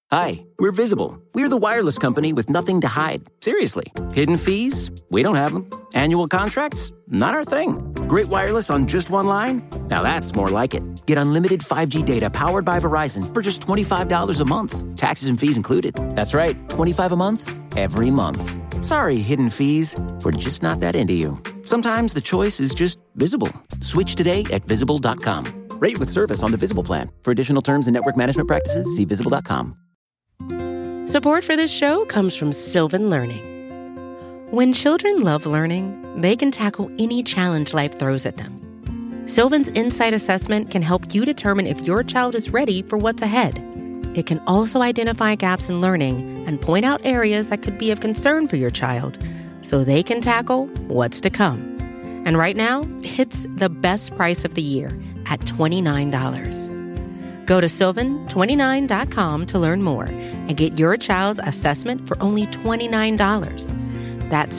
Hi, we're Visible. We're the wireless company with nothing to hide. Seriously. Hidden fees? We don't have them. Annual contracts? Not our thing. Great wireless on just one line? Now that's more like it. Get unlimited 5G data powered by Verizon for just $25 a month. Taxes and fees included. That's right, $25 a month, every month. Sorry, hidden fees. We're just not that into you. Sometimes the choice is just Visible. Switch today at Visible.com. Rate with service on the Visible plan. For additional terms and network management practices, see Visible.com. Support for this show comes from Sylvan Learning. When children love learning, they can tackle any challenge life throws at them. Sylvan's Insight Assessment can help you determine if your child is ready for what's ahead. It can also identify gaps in learning and point out areas that could be of concern for your child so they can tackle what's to come. And right now, it's the best price of the year at $29. Go to sylvan29.com to learn more and get your child's assessment for only $29. That's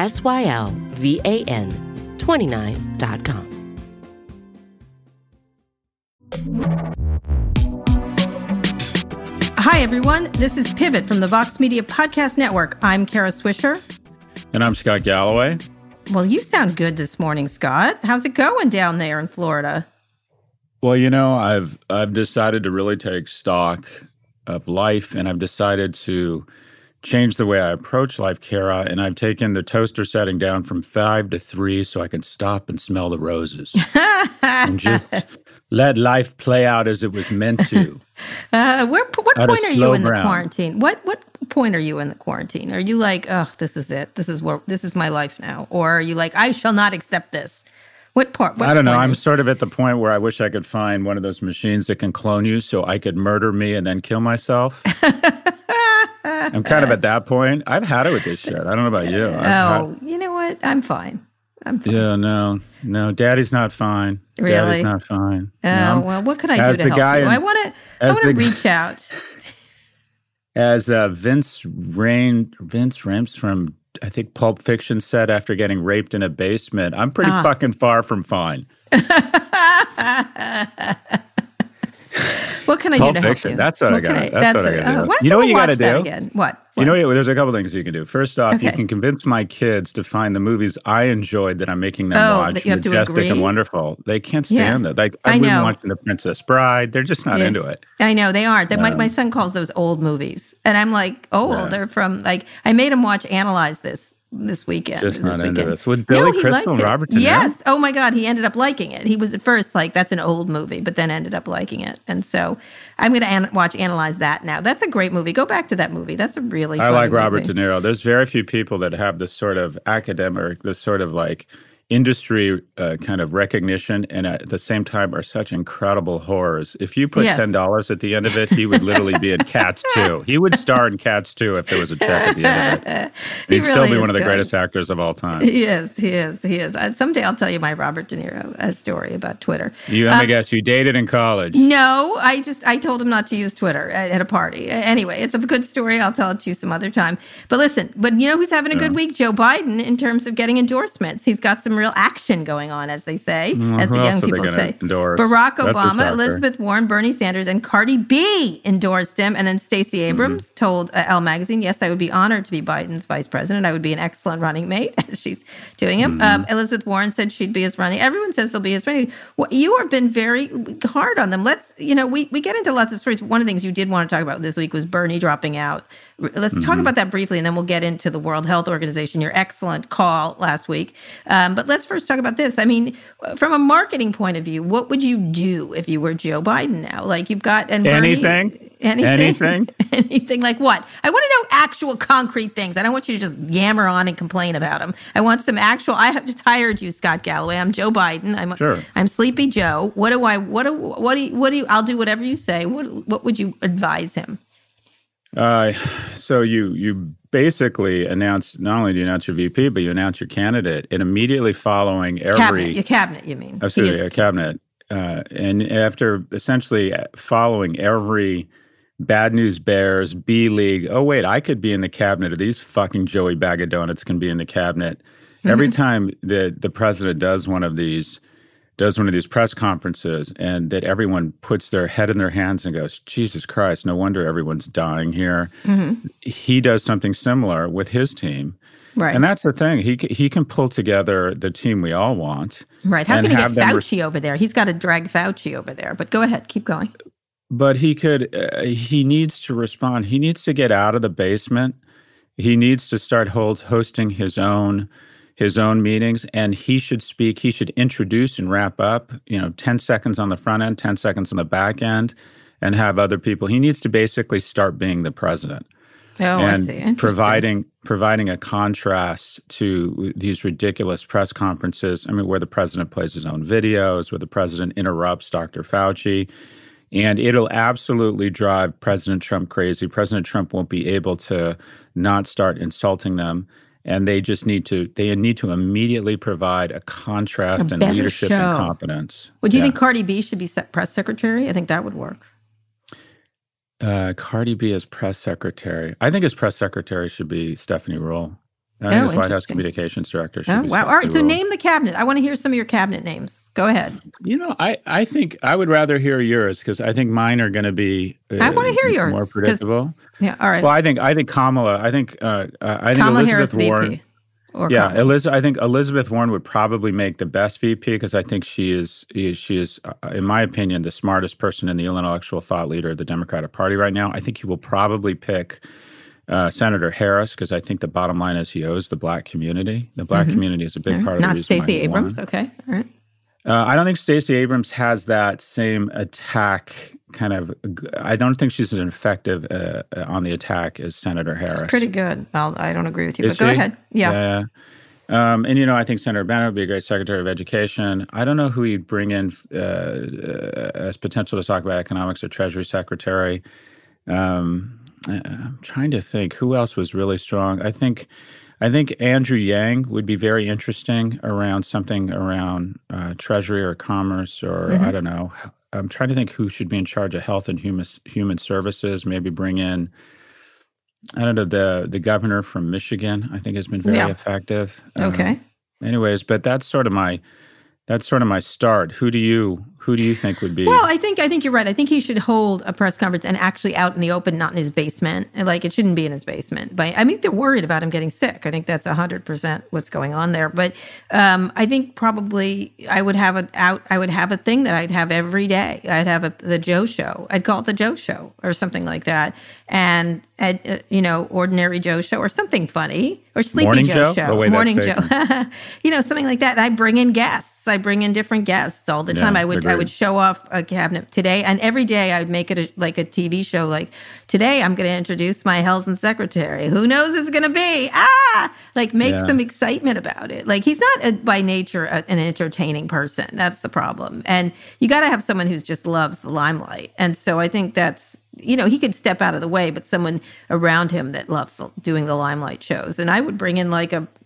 SYLVAN 29.com. Hi, everyone. This is Pivot from the Vox Media Podcast Network. I'm Kara Swisher. And I'm Scott Galloway. Well, you sound good this morning, Scott. How's it going down there in Florida? Well, you know, I've decided to really take stock of life, and I've decided to change the way I approach life, Kara, and I've taken the toaster setting down from 5 to 3 so I can stop and smell the roses. And just let life play out as it was meant to. What point are you in the quarantine? What point are you in the quarantine? Are you like, oh, this is it. This is my life now. Or are you like, I shall not accept this? What part? I don't know. I'm sort of at the point where I wish I could find one of those machines that can clone you so I could murder me and then kill myself. I'm kind of at that point. I've had it with this shit. I don't know about you. You know what? I'm fine. Yeah, no. Daddy's not fine. Really? Daddy's not fine. Oh, well, what could I do to help you? I want to reach out. As Vince Rames from, I think, Pulp Fiction said after getting raped in a basement, I'm pretty fucking far from fine. What can I do to help you? That's what I got. That's what I got to do. You know what you got to do? Again? What? You know, there's a couple things you can do. First off, you can convince my kids to find the movies I enjoyed that I'm making them watch. That you have Majestic to agree? and Wonderful. They can't stand it. Like I've been watching The Princess Bride. They're just not into it. I know they aren't. My son calls those old movies, and I'm like, they're from like I made him watch Analyze this weekend. Just not into this. With Billy Crystal and Robert De Niro? Yes. Oh my God. He ended up liking it. He was at first like, that's an old movie, but then ended up liking it. And so I'm going to watch Analyze that now. That's a great movie. Go back to that movie. That's a really funny I like movie. Robert De Niro. There's very few people that have this sort of academic, this sort of like industry kind of recognition, and at the same time are such incredible horrors. If you put $10 at the end of it, he would literally be in Cats 2. He would star in Cats 2 if there was a check at the end of it. He'd still be one of the greatest actors of all time. He is. Someday I'll tell you my Robert De Niro story about Twitter. Let me guess, you dated in college? No, I told him not to use Twitter at a party. Anyway, it's a good story. I'll tell it to you some other time. But listen, you know who's having a good week? Joe Biden, in terms of getting endorsements. He's got some real action going on, as they say, as the young people say. Barack Obama, Elizabeth Warren, Bernie Sanders, and Cardi B endorsed him. And then Stacey Abrams told Elle magazine, yes, I would be honored to be Biden's vice president. I would be an excellent running mate, as she's doing him. Elizabeth Warren said she'd be his running. Everyone says they'll be his running. Well, you have been very hard on them. We get into lots of stories. One of the things you did want to talk about this week was Bernie dropping out. Let's talk about that briefly, and then we'll get into the World Health Organization, your excellent call last week. But let's first talk about this. I mean, from a marketing point of view, what would you do if you were Joe Biden now? Like you've got anything. Anything like what? I want to know actual concrete things. I don't want you to just yammer on and complain about them. I want some actual. I have just hired you, Scott Galloway. I'm Joe Biden. I'm Sleepy Joe. What do you? I'll do whatever you say. What would you advise him? So you basically announced, not only do you announce your VP, but you announce your candidate, and immediately following your cabinet, you mean? Absolutely, a cabinet. And after essentially following every Bad News Bears, B League, oh wait, I could be in the cabinet, or these fucking Joey Bag of Donuts can be in the cabinet. Every time the president does one of these does one of these press conferences and that everyone puts their head in their hands and goes, Jesus Christ, no wonder everyone's dying here. Mm-hmm. He does something similar with his team. Right. And that's the thing. He can pull together the team we all want. Right. How can he get Fauci over there? He's got to drag Fauci over there. But go ahead. Keep going. But he needs to respond. He needs to get out of the basement. He needs to start hosting his own meetings, and he should speak. He should introduce and wrap up, 10 seconds on the front end, 10 seconds on the back end, and have other people. He needs to basically start being the president. Oh, and I see. providing a contrast to these ridiculous press conferences. I mean, where the president plays his own videos, where the president interrupts Dr. Fauci. And it'll absolutely drive President Trump crazy. President Trump won't be able to not start insulting them. And they need to immediately provide a contrast and leadership and competence. Well, do you think Cardi B should be press secretary? I think that would work. Cardi B as press secretary. I think his press secretary should be Stephanie Ruhle. I think his White House communications director should be Stephanie All right, so Ruhle. name the cabinet. I want to hear some of your cabinet names. Go ahead. I think I would rather hear yours because I think mine are going to be I want to hear yours. More predictable. Yeah, all right. Well, I think Kamala. I think Kamala Elizabeth Harris Warren. VP. I think Elizabeth Warren would probably make the best VP because I think she is, in my opinion, the smartest person in the intellectual thought leader of the Democratic Party right now. I think he will probably pick Senator Harris because I think the bottom line is he owes the Black community. The Black community is a big part of the reason. Not Stacey Abrams. Okay, all right. I don't think Stacey Abrams has that same attack kind of. I don't think she's as effective on the attack as Senator Harris. She's pretty good. I don't agree with you, but go ahead. Yeah. I think Senator Bennett would be a great Secretary of Education. I don't know who he'd bring in as potential to talk about economics or Treasury Secretary. I'm trying to think who else was really strong. I think Andrew Yang would be very interesting around something around Treasury or Commerce or I don't know. I'm trying to think who should be in charge of health and human services. Maybe bring in, I don't know, the governor from Michigan. I think has been very effective. Okay. Anyways, but that's sort of my start. Who do you think would be? Well, I think you're right. I think he should hold a press conference and actually out in the open, not in his basement. Like it shouldn't be in his basement. But I mean, they're worried about him getting sick. I think that's 100% what's going on there. But I think probably I would have a thing that I'd have every day. I'd have the Joe Show. I'd call it the Joe Show or something like that. And Ordinary Joe Show or something funny or Sleepy Morning Joe Show. Morning Joe. Something like that. And I bring in guests. I bring in different guests all the time. I would show off a cabinet today, and every day I would make it like a TV show. Like today, I'm going to introduce my health and secretary. Who knows who's going to be? Make some excitement about it. Like he's not by nature an entertaining person. That's the problem. And you got to have someone who just loves the limelight. And so I think that's. He could step out of the way, but someone around him that loves doing the limelight shows. And I would bring in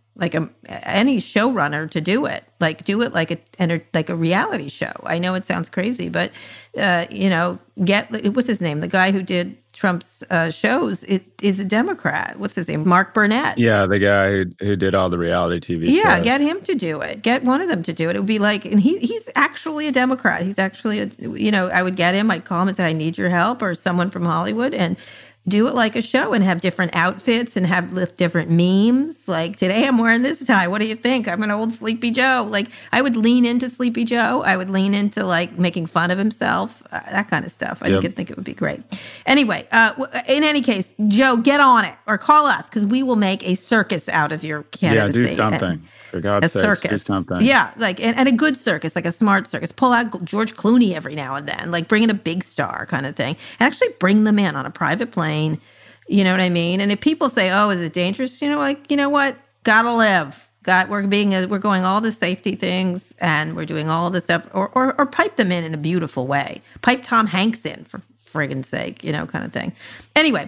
any showrunner to do it like a reality show. I know it sounds crazy, but what's his name? The guy who did Trump's shows is a Democrat. What's his name? Mark Burnett. Yeah, the guy who did all the reality TV shows. Yeah, get him to do it. Get one of them to do it. It would be like, and he's actually a Democrat. He's actually I would get him. I'd call him and say, I need your help, or someone from Hollywood, and do it like a show and have different outfits and have different memes. Like today I'm wearing this tie. What do you think? I'm an old Sleepy Joe. Like I would lean into Sleepy Joe. I would lean into like making fun of himself, that kind of stuff. I think it would be great. Anyway, in any case, Joe, get on it or call us because we will make a circus out of your candidacy. Yeah, do something. For God's sake, circus. Do something. Yeah, and a good circus, like a smart circus. Pull out George Clooney every now and then, like bring in a big star kind of thing. And actually bring them in on a private plane. You know what I mean? And if people say, "Oh, is it dangerous?" You know what? Gotta live. We're going all the safety things, and we're doing all this stuff, or pipe them in a beautiful way. Pipe Tom Hanks in for friggin' sake, kind of thing. Anyway.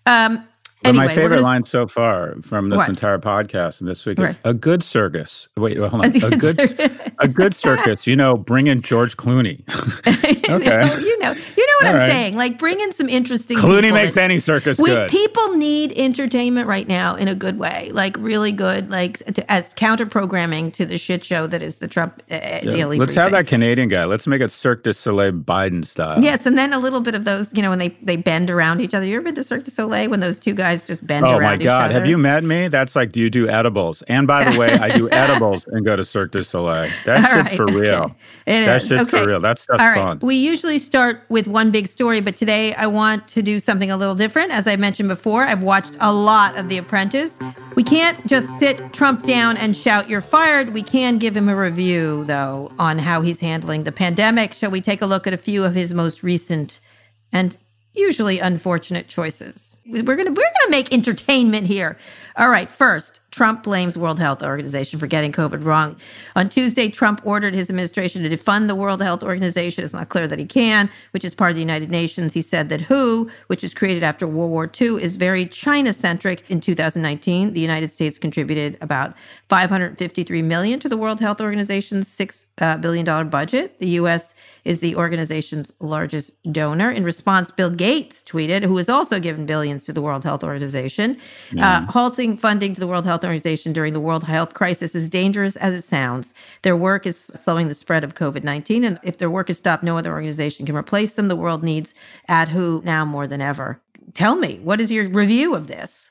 My favorite line so far from this entire podcast and this week is a good circus. Wait, hold on. A good circus. Bring in George Clooney. Okay. You know what I'm saying. Like, bring in some interesting. Clooney makes any circus good. people need entertainment right now in a good way, like really good, like as counter programming to the shit show that is the Trump daily. Let's have that Canadian guy. Let's make it Cirque du Soleil Biden style. Yes, and then a little bit of those, when they bend around each other. You ever been to Cirque du Soleil when those two guys just bend around each other? Oh my God, have you met me? That's like, do you do edibles? And by the way, I do edibles and go to Cirque du Soleil. That's shit for real. That's just for real. That stuff's fun. We usually start with one big story, but today I want to do something a little different. As I mentioned before, I've watched a lot of The Apprentice. We can't just sit Trump down and shout, "You're fired." We can give him a review, though, on how he's handling the pandemic. Shall we take a look at a few of his most recent and usually unfortunate choices? We're gonna make entertainment here. All right, first, Trump blames World Health Organization for getting COVID wrong. On Tuesday, Trump ordered his administration to defund the World Health Organization. It's not clear that he can, which is part of the United Nations. He said that WHO, which was created after World War II, is very China-centric. In 2019, the United States contributed about $553 million to the World Health Organization's $6 billion budget. The U.S. is the organization's largest donor. In response, Bill Gates tweeted, who was also given billions to the World Health Organization, halting funding to the World Health Organization during the world health crisis is dangerous as it sounds. Their work is slowing the spread of COVID-19, and if their work is stopped, no other organization can replace them. The world needs WHO now more than ever. Tell me, what is your review of this?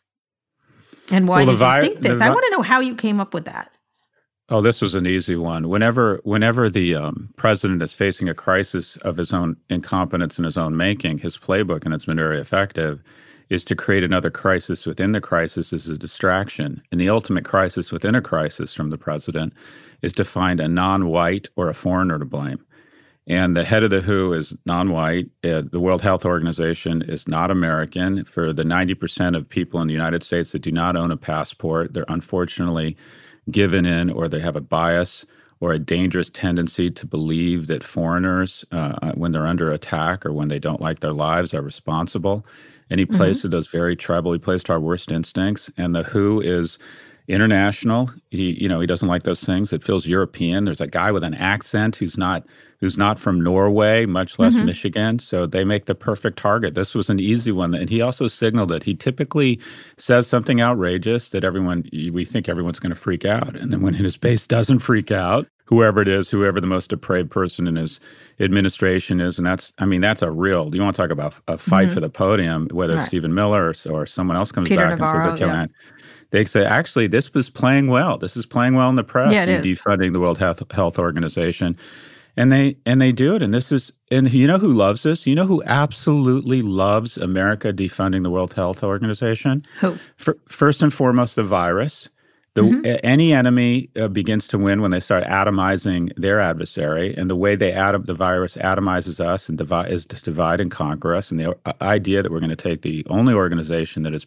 And why did you think this? I want to know how you came up with that. Oh, this was an easy one. Whenever the president is facing a crisis of his own incompetence in his own making, his playbook, and it's been very effective, is to create another crisis within the crisis as a distraction. And the ultimate crisis within a crisis from the president is to find a non-white or a foreigner to blame. And the head of the WHO is non-white. The World Health Organization is not American. For the 90% of people in the United States that do not own a passport, they're unfortunately given in, or they have a bias or a dangerous tendency to believe that foreigners, when they're under attack or when they don't like their lives, are responsible. And he plays to those very tribal. He plays to our worst instincts. And the WHO is international. He doesn't like those things. It feels European. There's a guy with an accent who's not from Norway, much less Michigan. So they make the perfect target. This was an easy one. And he also signaled it. He typically says something outrageous that we think everyone's going to freak out. And then when his base doesn't freak out, whoever it is, whoever the most depraved person in his administration is, and that's a real, you want to talk about a fight for the podium, whether it's Stephen Miller or someone else comes Peter back Navarro, and says they're killing it. They say, actually, this was playing well. This is playing well in the press and defunding the World Health Organization. And they do it. And you know who loves this? You know who absolutely loves America defunding the World Health Organization? Who? First and foremost, the virus. Any enemy begins to win when they start atomizing their adversary, and the way the virus atomizes us and is to divide and conquer us. And the idea that we're going to take the only organization that is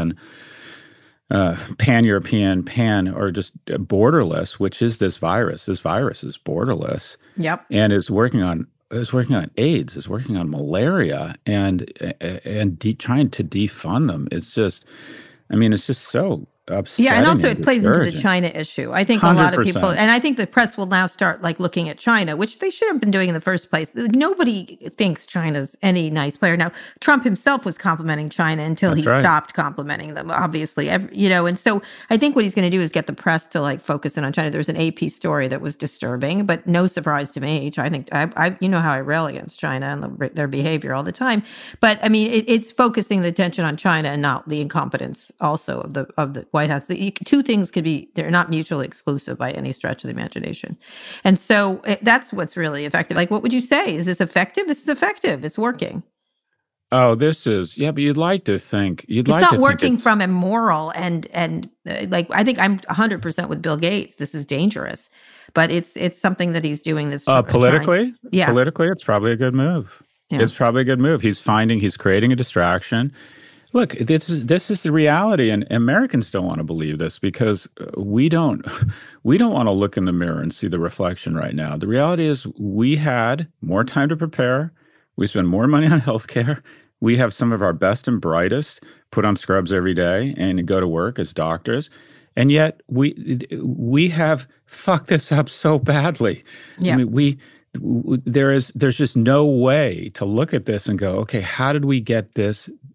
pan-European, or just borderless, which is this virus. This virus is borderless. Yep. And is working on AIDS, is working on malaria, and trying to defund them. It's just so upsetting. Yeah, and also it plays into the China issue. I think 100%. A lot of people, and I think the press will now start looking at China, which they should have been doing in the first place. Nobody thinks China's any nice player. Now, Trump himself was complimenting China until stopped complimenting them, obviously. And so I think what he's going to do is get the press to focus in on China. There's an AP story that was disturbing, but no surprise to me. I think I you know how I rail against China and their behavior all the time. But I mean, it's focusing the attention on China and not the incompetence also of the White House. Two things they're not mutually exclusive by any stretch of the imagination. And so that's what's really effective. What would you say? Is this effective? This is effective. It's working. Oh, this is, but you'd like to think. It's not working from a moral and I think I'm 100% with Bill Gates. This is dangerous. But it's something that he's doing this politically? Yeah. Politically, it's probably a good move. Yeah. It's probably a good move. He's creating a distraction. Look, this is the reality, and Americans don't want to believe this because we don't want to look in the mirror and see the reflection right now. The reality is we had more time to prepare. We spend more money on healthcare. We have some of our best and brightest put on scrubs every day and go to work as doctors. And yet we have fucked this up so badly. Yeah. I mean, there's just no way to look at this and go, okay, how did we get this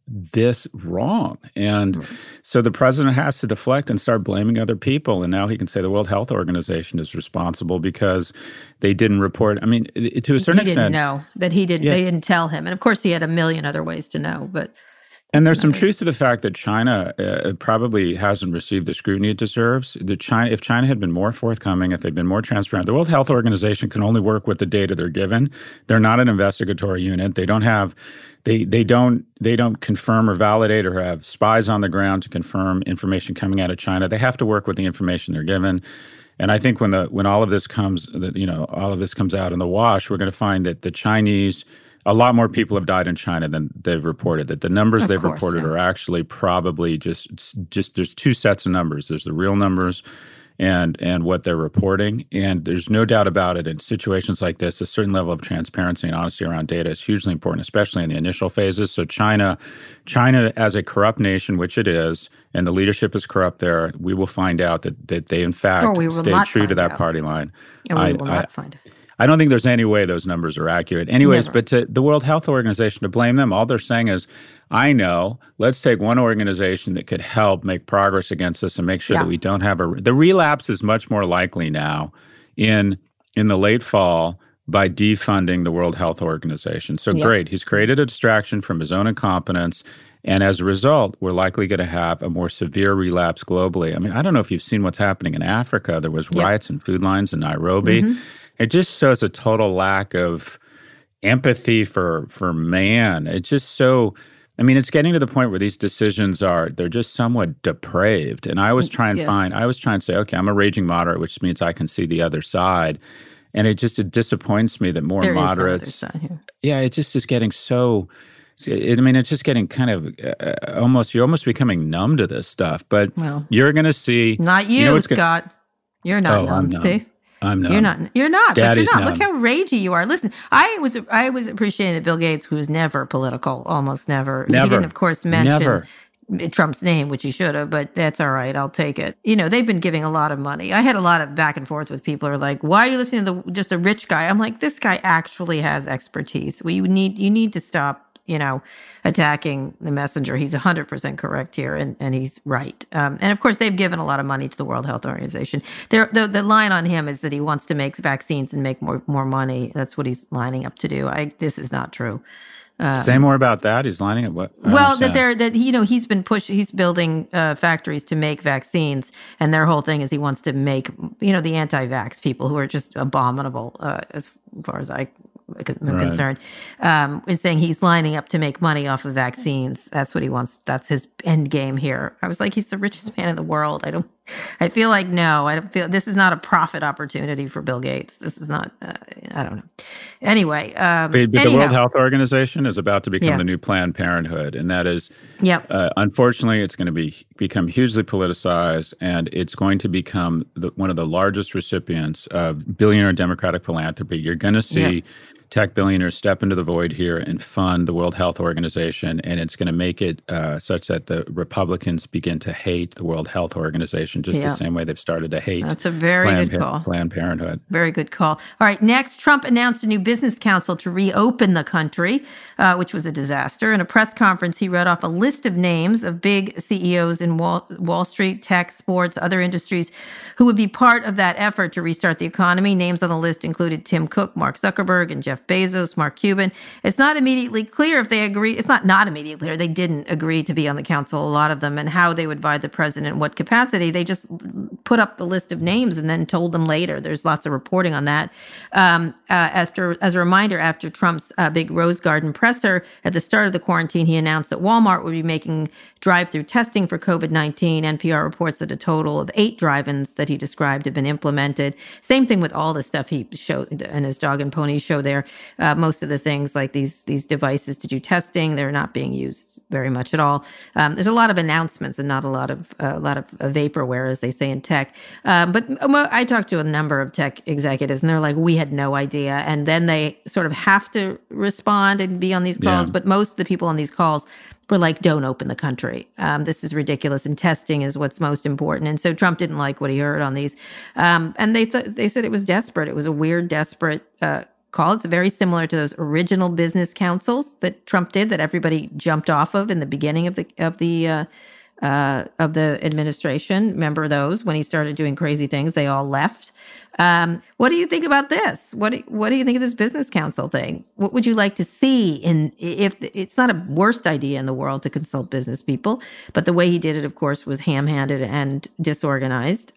this wrong? And so the president has to deflect and start blaming other people. And now he can say the World Health Organization is responsible because they didn't report. I mean, to a certain extent. He didn't know that he didn't. Yeah. They didn't tell him. And of course, he had a million other ways to know. But and there's some truth to the fact that China probably hasn't received the scrutiny it deserves. If China had been more forthcoming, if they'd been more transparent, the World Health Organization can only work with the data they're given. They're not an investigatory unit. They don't have, they don't confirm or validate or have spies on the ground to confirm information coming out of China. They have to work with the information they're given. And I think when all of this comes, all of this comes out in the wash, we're going to find that the Chinese. A lot more people have died in China than they've reported. That the numbers they've reported are actually probably just there's two sets of numbers. There's the real numbers and what they're reporting. And there's no doubt about it. In situations like this, a certain level of transparency and honesty around data is hugely important, especially in the initial phases. So China as a corrupt nation, which it is, and the leadership is corrupt there, we will find out that they in fact stayed true to that party line. And we will not find it. I don't think there's any way those numbers are accurate. Anyways, Never. But to the World Health Organization, to blame them, all they're saying is, I know, let's take one organization that could help make progress against us and make sure that we don't have the relapse is much more likely now in the late fall by defunding the World Health Organization. So great, he's created a distraction from his own incompetence. And as a result, we're likely going to have a more severe relapse globally. I mean, I don't know if you've seen what's happening in Africa. There was riots and food lines in Nairobi. Mm-hmm. It just shows a total lack of empathy for man. It's just so, I mean, it's getting to the point where these decisions they're just somewhat depraved. And I always try and say, okay, I'm a raging moderate, which means I can see the other side. And it disappoints me that more moderates. There is no other side here. Yeah, it just is getting so, it's just getting kind of you're almost becoming numb to this stuff. But you're going to see. Not you, Scott. You're not numb, see? I'm numb. You're not. Daddy's but you're not. Numb. Look how ragey you are. Listen, I was appreciating that Bill Gates, who was never political, almost never. He didn't, of course, mention Trump's name, which he should have, but that's all right. I'll take it. They've been giving a lot of money. I had a lot of back and forth with people who are like, why are you listening to just a rich guy? I'm like, this guy actually has expertise. You need to stop attacking the messenger. He's 100% correct here, and he's right. And of course, they've given a lot of money to the World Health Organization. The line on him is that he wants to make vaccines and make more money. That's what he's lining up to do. This is not true. Say more about that. He's lining up what? He's been he's building factories to make vaccines, and their whole thing is he wants to make the anti-vax people who are just abominable as far as I'm concerned, is saying he's lining up to make money off of vaccines. That's what he wants. That's his end game here. I was like, he's the richest man in the world. I don't feel this is not a profit opportunity for Bill Gates. This is not, I don't know. Anyway. But the World Health Organization is about to become the new Planned Parenthood. And that is, unfortunately, it's going to become hugely politicized, and it's going to become one of the largest recipients of billionaire Democratic philanthropy. You're going to see tech billionaires step into the void here and fund the World Health Organization, and it's going to make it such that the Republicans begin to hate the World Health Organization just the same way they've started to hate That's a very good call. Planned Parenthood. Very good call. All right, next, Trump announced a new business council to reopen the country, which was a disaster. In a press conference, he read off a list of names of big CEOs in Wall Street, tech, sports, other industries who would be part of that effort to restart the economy. Names on the list included Tim Cook, Mark Zuckerberg, and Jeff Bezos, Mark Cuban. It's not immediately clear if they agree. It's not immediately clear. They didn't agree to be on the council, a lot of them, and how they would advise the president in what capacity. They just put up the list of names and then told them later. There's lots of reporting on that. As a reminder, after Trump's big Rose Garden presser at the start of the quarantine, he announced that Walmart would be making drive-through testing for COVID-19. NPR reports that a total of 8 drive-ins that he described have been implemented. Same thing with all the stuff he showed in his Dog and Pony show there. Most of the things like these devices to do testing, they're not being used very much at all. There's a lot of announcements and not a lot of vaporware, as they say in tech. But I talked to a number of tech executives, and they're like, we had no idea. And then they sort of have to respond and be on these calls. Yeah. But most of the people on these calls were like, don't open the country. This is ridiculous. And testing is what's most important. And so Trump didn't like what he heard on these. And they said it was desperate. It was a weird, desperate call. It's very similar to those original business councils that Trump did, that everybody jumped off of in the beginning of the administration. Remember those? When he started doing crazy things, they all left. What do you think about this? What do you think of this business council thing? What would you like to see if it's not a worst idea in the world to consult business people, but the way he did it, of course, was ham-handed and disorganized.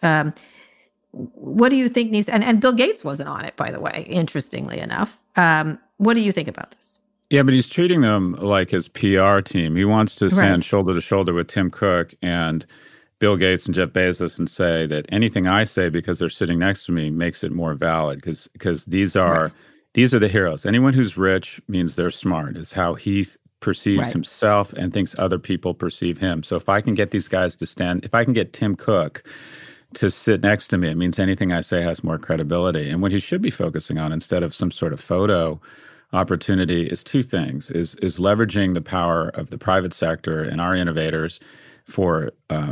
What do you think needs, and Bill Gates wasn't on it, by the way, interestingly enough. What do you think about this? Yeah, but he's treating them like his PR team. He wants to stand shoulder to shoulder with Tim Cook and Bill Gates and Jeff Bezos and say that anything I say, because they're sitting next to me, makes it more valid, because these are the heroes. Anyone who's rich means they're smart, is how he perceives himself and thinks other people perceive him. So if I can get these guys to stand, if I can get Tim Cook to sit next to me, it means anything I say has more credibility. And what he should be focusing on, instead of some sort of photo opportunity, is two things, is leveraging the power of the private sector and our innovators for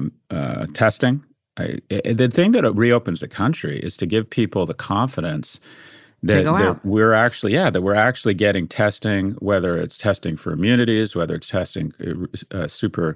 testing. The thing that reopens the country is to give people the confidence that we're actually getting testing, whether it's testing for immunities, whether it's testing super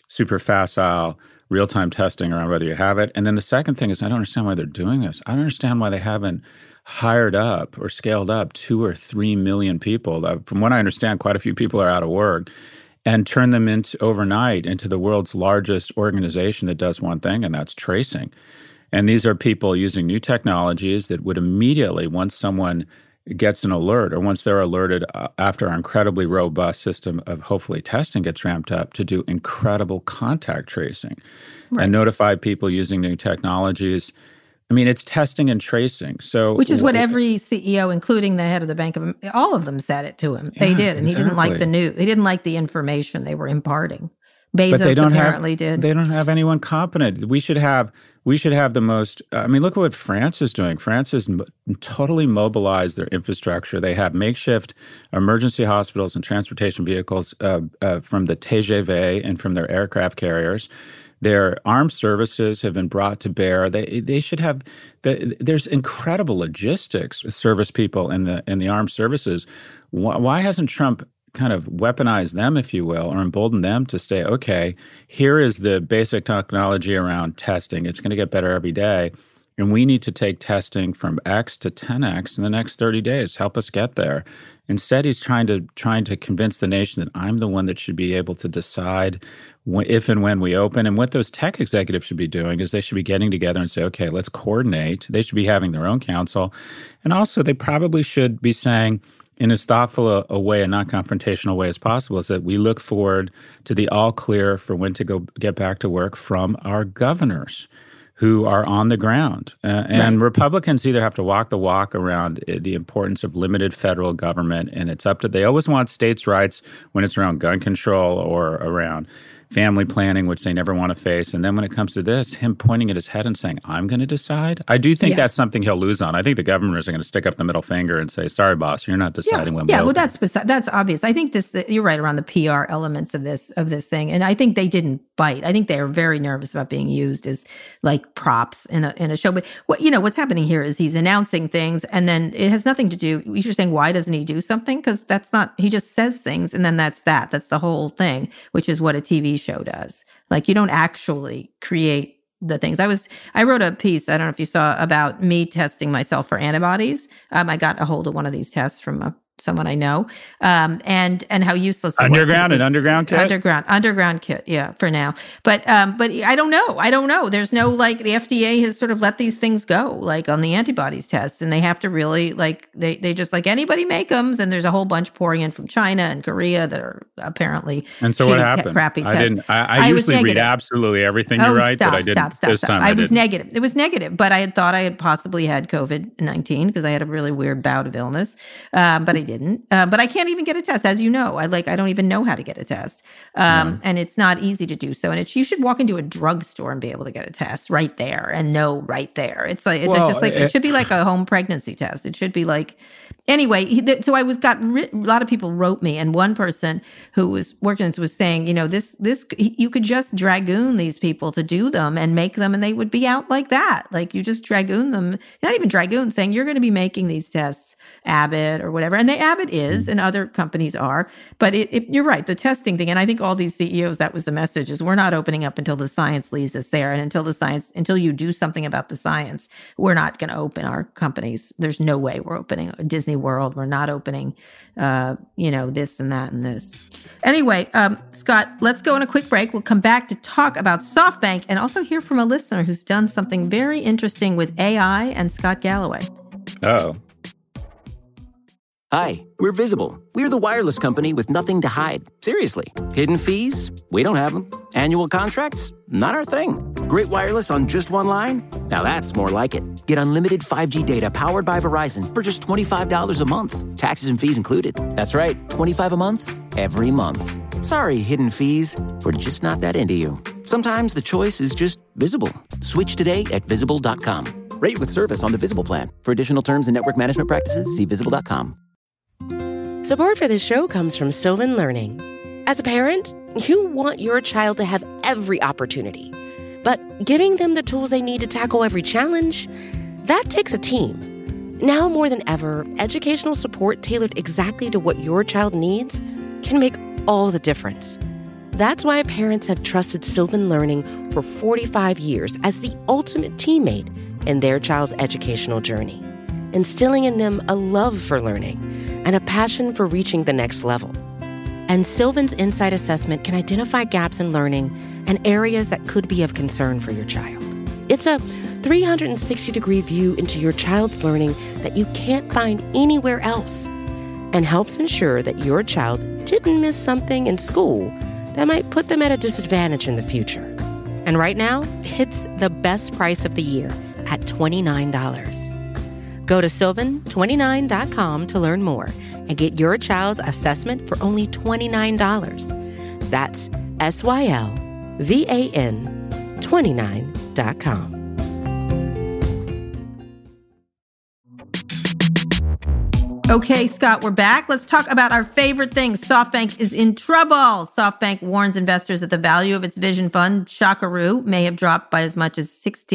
facile real-time testing around whether you have it. And then the second thing is, I don't understand why they're doing this. I don't understand why they haven't hired up or scaled up 2 or 3 million people. From what I understand, quite a few people are out of work, and turn them overnight into the world's largest organization that does one thing, and that's tracing. And these are people using new technologies that would immediately, once someone gets an alert, or once they're alerted after our incredibly robust system of hopefully testing gets ramped up, to do incredible contact tracing and notify people using new technologies. I mean, it's testing and tracing. So, which is what every CEO, including the head of the Bank of, all of them said it to him. They did, and he didn't like the news. He didn't like the information they were imparting. Bezos apparently did. They don't have anyone competent. We should have the most. I mean, look at what France is doing. France has totally mobilized their infrastructure. They have makeshift emergency hospitals and transportation vehicles from the TGV and from their aircraft carriers. Their armed services have been brought to bear. They should have. There's incredible logistics with service people in the armed services. Why hasn't Trump kind of weaponized them, if you will, or emboldened them to say, okay, here is the basic technology around testing. It's going to get better every day, and we need to take testing from X to 10X in the next 30 days. Help us get there. Instead, he's trying to convince the nation that I'm the one that should be able to decide if and when we open. And what those tech executives should be doing is they should be getting together and say, okay, let's coordinate. They should be having their own council. And also, they probably should be saying, in as thoughtful a way and not confrontational way as possible, is that we look forward to the all clear for when to go get back to work from our governors who are on the ground. And Republicans either have to walk the walk around the importance of limited federal government, and it's up to, they always want states' rights when it's around gun control or around family planning, which they never want to face. And then when it comes to this, him pointing at his head and saying, I'm going to decide. I do think that's something he'll lose on. I think the governors are going to stick up the middle finger and say, sorry, boss, you're not deciding when we open. Well, that's obvious. I think you're right around the PR elements of this thing. And I think they didn't bite. I think they are very nervous about being used as like props in a show. But what's happening here is he's announcing things, and then it has nothing to do. You're saying, why doesn't he do something? Because that's not, he just says things, and then that's the whole thing, which is what a TV show does. Like, you don't actually create the things. I wrote a piece, I don't know if you saw, about me testing myself for antibodies. I got a hold of one of these tests from someone I know, and how useless it underground was. Underground kit? Underground kit, yeah, for now. But I don't know. There's no, like, the FDA has sort of let these things go, like on the antibodies tests, and they have to really, like, they just, like, anybody make them, and there's a whole bunch pouring in from China and Korea that are apparently and so what happened? Crappy tests. I usually read absolutely everything you write, but I didn't. This time I was negative. It was negative, but I had thought I had possibly had COVID-19 because I had a really weird bout of illness, but I didn't. But I can't even get a test, as you know. I don't even know how to get a test, and it's not easy to do so. And you should walk into a drugstore and be able to get a test right there and know right there. It's like it should be like a home pregnancy test. It should be like anyway. So a lot of people wrote me, and one person who was working was saying, this you could just dragoon these people to do them and make them, and they would be out like that. Like you just dragoon them, not even dragoon, saying you're going to be making these tests, Abbott or whatever. And Abbott is, and other companies are. But you're right, the testing thing. And I think all these CEOs, that was the message, is we're not opening up until the science leads us there. And until you do something about the science, we're not going to open our companies. There's no way we're opening Disney World. We're not opening, this and that and this. Anyway, Scott, let's go on a quick break. We'll come back to talk about SoftBank and also hear from a listener who's done something very interesting with AI and Scott Galloway. Oh. Hi, we're Visible. We're the wireless company with nothing to hide. Seriously. Hidden fees? We don't have them. Annual contracts? Not our thing. Great wireless on just one line? Now that's more like it. Get unlimited 5G data powered by Verizon for just $25 a month. Taxes and fees included. That's right, $25 a month, every month. Sorry, hidden fees. We're just not that into you. Sometimes the choice is just Visible. Switch today at Visible.com. Rate with service on the Visible plan. For additional terms and network management practices, see Visible.com. Support for this show comes from Sylvan Learning. As a parent, you want your child to have every opportunity. But giving them the tools they need to tackle every challenge, that takes a team. Now more than ever, educational support tailored exactly to what your child needs can make all the difference. That's why parents have trusted Sylvan Learning for 45 years as the ultimate teammate in their child's educational journey, instilling in them a love for learning and a passion for reaching the next level. And Sylvan's Insight Assessment can identify gaps in learning and areas that could be of concern for your child. It's a 360-degree view into your child's learning that you can't find anywhere else, and helps ensure that your child didn't miss something in school that might put them at a disadvantage in the future. And right now, it's the best price of the year at $29. Go to sylvan29.com to learn more and get your child's assessment for only $29. That's SYLVAN29.com. Okay, Scott, we're back. Let's talk about our favorite thing. SoftBank is in trouble. SoftBank warns investors that the value of its Vision Fund, Shockaroo, may have dropped by as much as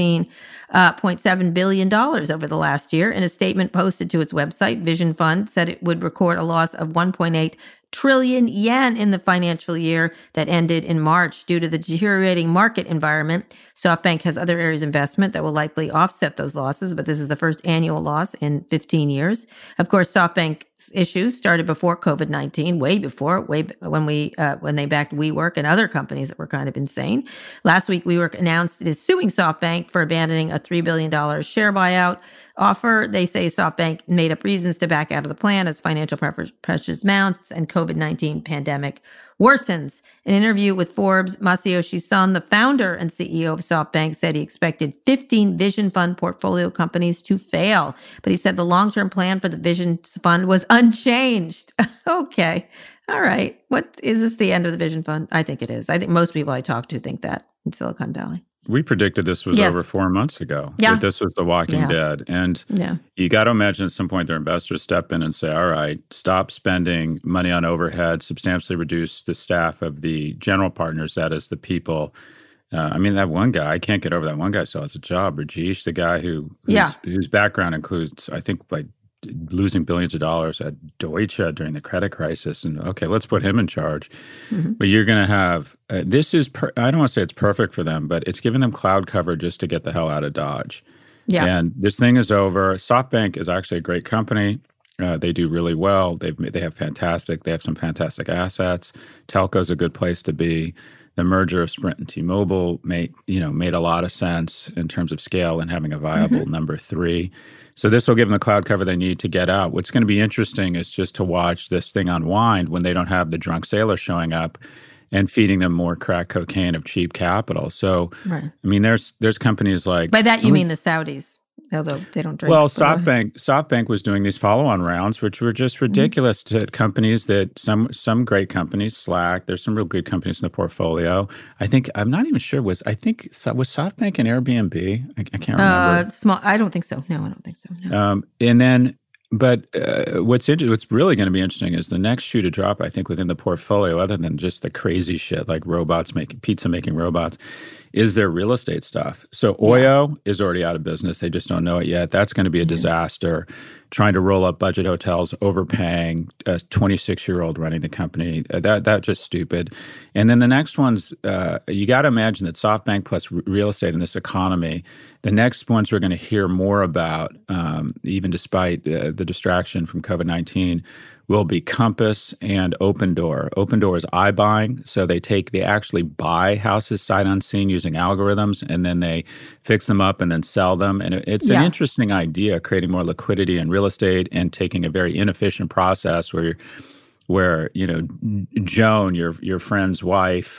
$16.7 billion over the last year. In a statement posted to its website, Vision Fund said it would record a loss of 1.8 trillion yen in the financial year that ended in March due to the deteriorating market environment. SoftBank has other areas of investment that will likely offset those losses, but this is the first annual loss in 15 years. Of course, SoftBank's issues started before COVID-19, way before, when they backed WeWork and other companies that were kind of insane. Last week, WeWork announced it is suing SoftBank for abandoning a $3 billion share buyout offer. They say SoftBank made up reasons to back out of the plan as financial pressures mounts and COVID-19 pandemic worsens. In an interview with Forbes, Masayoshi Son, the founder and CEO of SoftBank, said he expected 15 Vision Fund portfolio companies to fail. But he said the long-term plan for the Vision Fund was unchanged. Okay. All right. What is this, the end of the Vision Fund? I think it is. I think most people I talk to think that in Silicon Valley. We predicted this was over 4 months ago. Yeah. That this was The Walking Dead. And you got to imagine at some point their investors step in and say, all right, stop spending money on overhead, substantially reduce the staff of the general partners, that is the people. That one guy, I can't get over that one guy still has a job, Rajesh, the guy whose background includes, I think, like losing billions of dollars at Deutsche during the credit crisis. And okay, let's put him in charge. Mm-hmm. But you're going to have, I don't want to say it's perfect for them, but it's giving them cloud cover just to get the hell out of Dodge. Yeah. And this thing is over. SoftBank is actually a great company. They do really well. They have some fantastic assets. Telco's a good place to be. The merger of Sprint and T-Mobile made a lot of sense in terms of scale and having a viable number three. So this will give them the cloud cover they need to get out. What's going to be interesting is just to watch this thing unwind when they don't have the drunk sailor showing up and feeding them more crack cocaine of cheap capital. So, right. There's companies like... By that you mean the Saudis. although they don't drink. Well, SoftBank was doing these follow-on rounds, which were just ridiculous to companies that some great companies, Slack. There's some real good companies in the portfolio. I'm not even sure. Was SoftBank and Airbnb? I can't remember. Small. I don't think so. No, I don't think so. No. And then. But what's really going to be interesting is the next shoe to drop, I think, within the portfolio, other than just the crazy shit like pizza making robots, is their real estate stuff. So Oyo is already out of business. They just don't know it yet. That's going to be a disaster. Trying to roll up budget hotels, overpaying, a 26-year-old running the company. That's just stupid. And then the next one's, you got to imagine that SoftBank plus real estate in this economy, the next ones we're going to hear more about, even despite the distraction from COVID-19, will be Compass and Opendoor. Opendoor is iBuying, so they actually buy houses sight unseen using algorithms, and then they fix them up and then sell them. And it's an interesting idea, creating more liquidity in real estate and taking a very inefficient process where Joan, your friend's wife,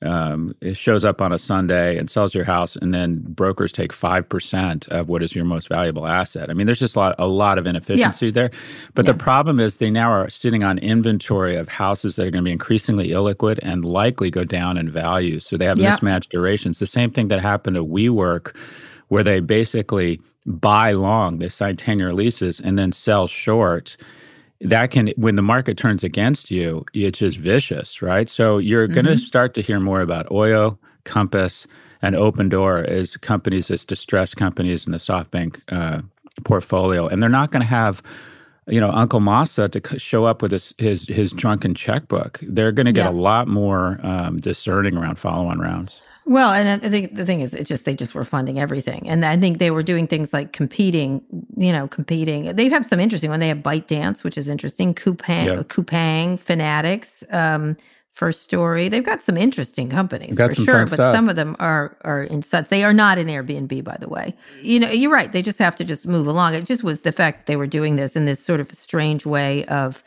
it shows up on a Sunday and sells your house, and then brokers take 5% of what is your most valuable asset. I mean, there's just a lot of inefficiency there. But the problem is they now are sitting on inventory of houses that are going to be increasingly illiquid and likely go down in value. So they have mismatched durations. The same thing that happened to WeWork, where they basically buy long, they sign 10-year leases and then sell short. That can, when the market turns against you, it's just vicious, right? So you're going to start to hear more about Oyo, Compass, and Opendoor as companies, as distressed companies in the SoftBank portfolio. And they're not going to have, Uncle Masa to show up with his drunken checkbook. They're going to get a lot more discerning around follow-on rounds. Well, and I think the thing is, they just were funding everything. And I think they were doing things like competing. They have some interesting one. They have ByteDance, which is interesting. Coupang, Fanatics, First Story. They've got some interesting companies for sure, but some of them are in such. They are not in Airbnb, by the way. You're right. They just have to just move along. It just was the fact that they were doing this in this sort of strange way of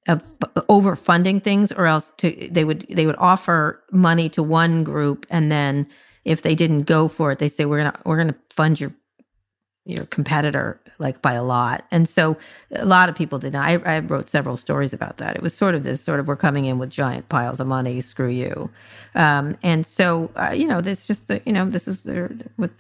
overfunding things, or else they would offer money to one group, and then if they didn't go for it, they say we're gonna fund your competitor like by a lot. And so a lot of people did not. I wrote several stories about that. It was sort of we're coming in with giant piles of money, screw you. And so this just this is they're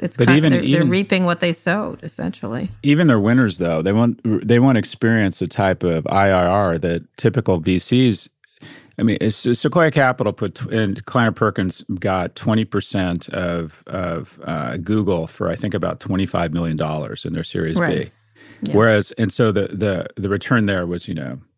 reaping what they sowed, essentially. Even their winners, though, they won't experience the type of IRR that typical VCs. I mean, Sequoia Capital and Kleiner Perkins got 20% of Google for, I think, about $25 million in their Series B. Yeah. Whereas, and so the return there was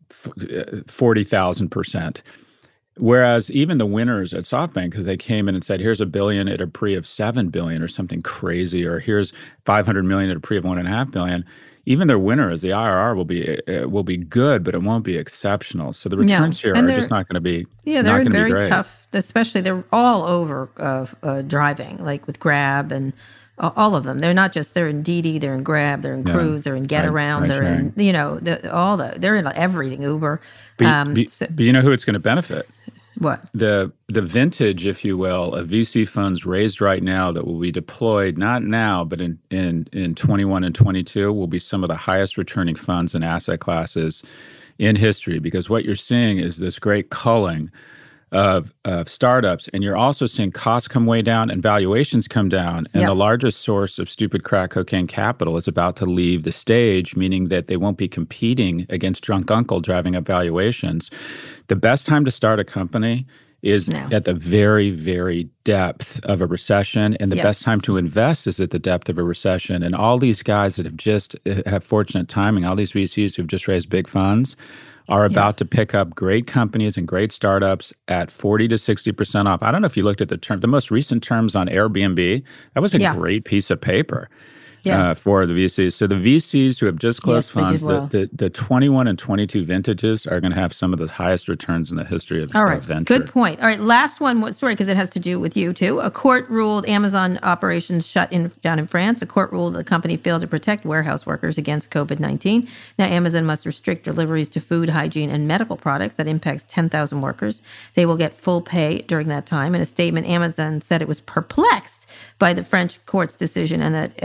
40,000%. Whereas even the winners at SoftBank, because they came in and said, here's $1 billion at a pre of $7 billion or something crazy, or here's $500 million at a pre of $1.5 billion. Even their winners, the IRR will be good, but it won't be exceptional. So the returns here are just not going to be. Yeah, they're very tough. Especially they're all over driving, like with Grab and all of them. They're not just. They're in Didi, they're in Grab, they're in Cruise, they're in Getaround, they're in they're in everything. Uber. But you know who it's going to benefit? What? The vintage, if you will, of VC funds raised right now that will be deployed, not now, but in 21 and 22, will be some of the highest returning funds and asset classes in history, because what you're seeing is this great culling of startups, and you're also seeing costs come way down and valuations come down, and the largest source of stupid crack cocaine capital is about to leave the stage, meaning that they won't be competing against drunk uncle driving up valuations. The best time to start a company is at the very, very depth of a recession, and the best time to invest is at the depth of a recession. And all these guys that have fortunate timing, all these VCs who've just raised big funds, are about to pick up great companies and great startups at 40 to 60% off. I don't know if you looked at the most recent terms on Airbnb. That was a great piece of paper for the VCs. So the VCs who have just closed funds, the 21 and 22 vintages are going to have some of the highest returns in the history of venture. Good point. All right, last one, sorry, because it has to do with you too. A court ruled Amazon operations down in France. A court ruled the company failed to protect warehouse workers against COVID-19. Now Amazon must restrict deliveries to food, hygiene, and medical products. That impacts 10,000 workers. They will get full pay during that time. In a statement, Amazon said it was perplexed by the French court's decision and that threatened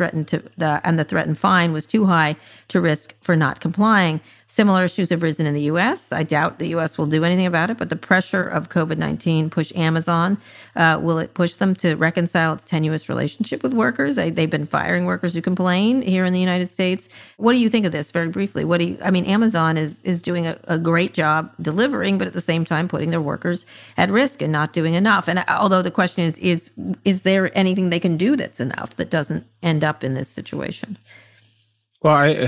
the threatened fine was too high to risk for not complying. Similar issues have risen in the U.S. I doubt the U.S. will do anything about it, but the pressure of COVID-19 pushed Amazon. Will it push them to reconcile its tenuous relationship with workers? They've been firing workers who complain here in the United States. What do you think of this, very briefly? Amazon is doing a great job delivering, but at the same time putting their workers at risk and not doing enough. And although the question is there anything they can do that's enough that doesn't end up in this situation? Well, I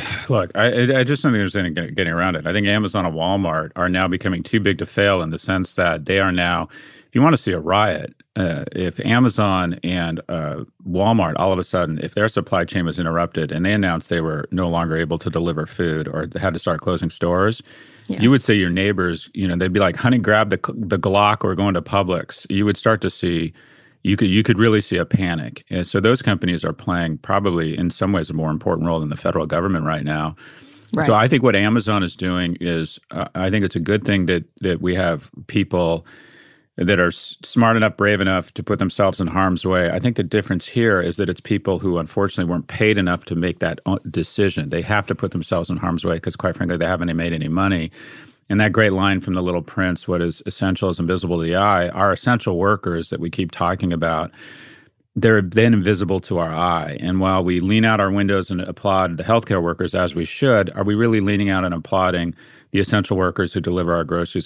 just don't think there's any getting around it. I think Amazon and Walmart are now becoming too big to fail in the sense that they are now, if you want to see a riot, if Amazon and Walmart, all of a sudden, if their supply chain was interrupted and they announced they were no longer able to deliver food or had to start closing stores, you would say your neighbors, they'd be like, honey, grab the Glock or going to Publix. You would start to see you could really see a panic. And so those companies are playing probably in some ways a more important role than the federal government right now. Right. So I think what Amazon is doing is I think it's a good thing that we have people that are smart enough, brave enough to put themselves in harm's way. I think the difference here is that it's people who unfortunately weren't paid enough to make that decision. They have to put themselves in harm's way because quite frankly, they haven't made any money. And that great line from The Little Prince, what is essential is invisible to the eye, our essential workers that we keep talking about, they're then invisible to our eye. And while we lean out our windows and applaud the healthcare workers as we should, are we really leaning out and applauding the essential workers who deliver our groceries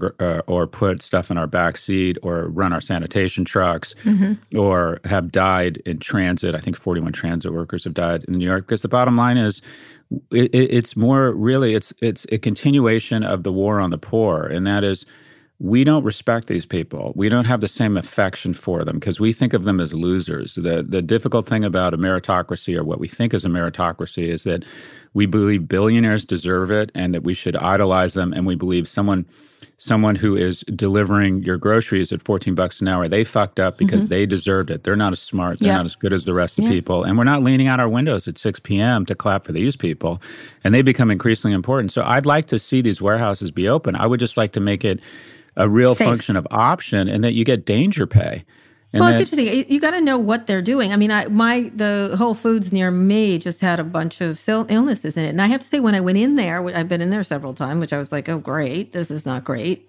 or put stuff in our back seat or run our sanitation trucks or have died in transit? I think 41 transit workers have died in New York because the bottom line is it's more really it's a continuation of the war on the poor, and that is we don't respect these people. We don't have the same affection for them because we think of them as losers. The difficult thing about a meritocracy, or what we think is a meritocracy, is that we believe billionaires deserve it and that we should idolize them, and we believe someone who is delivering your groceries at $14 an hour, they fucked up because they deserved it. They're not as smart. They're not as good as the rest of the people. And we're not leaning out our windows at 6 p.m. to clap for these people. And they become increasingly important. So I'd like to see these warehouses be open. I would just like to make it a real function of option and that you get danger pay. And well, it's interesting. You got to know what they're doing. I mean, the Whole Foods near me just had a bunch of illnesses in it. And I have to say, when I went in there, I've been in there several times, which I was like, oh, great, this is not great.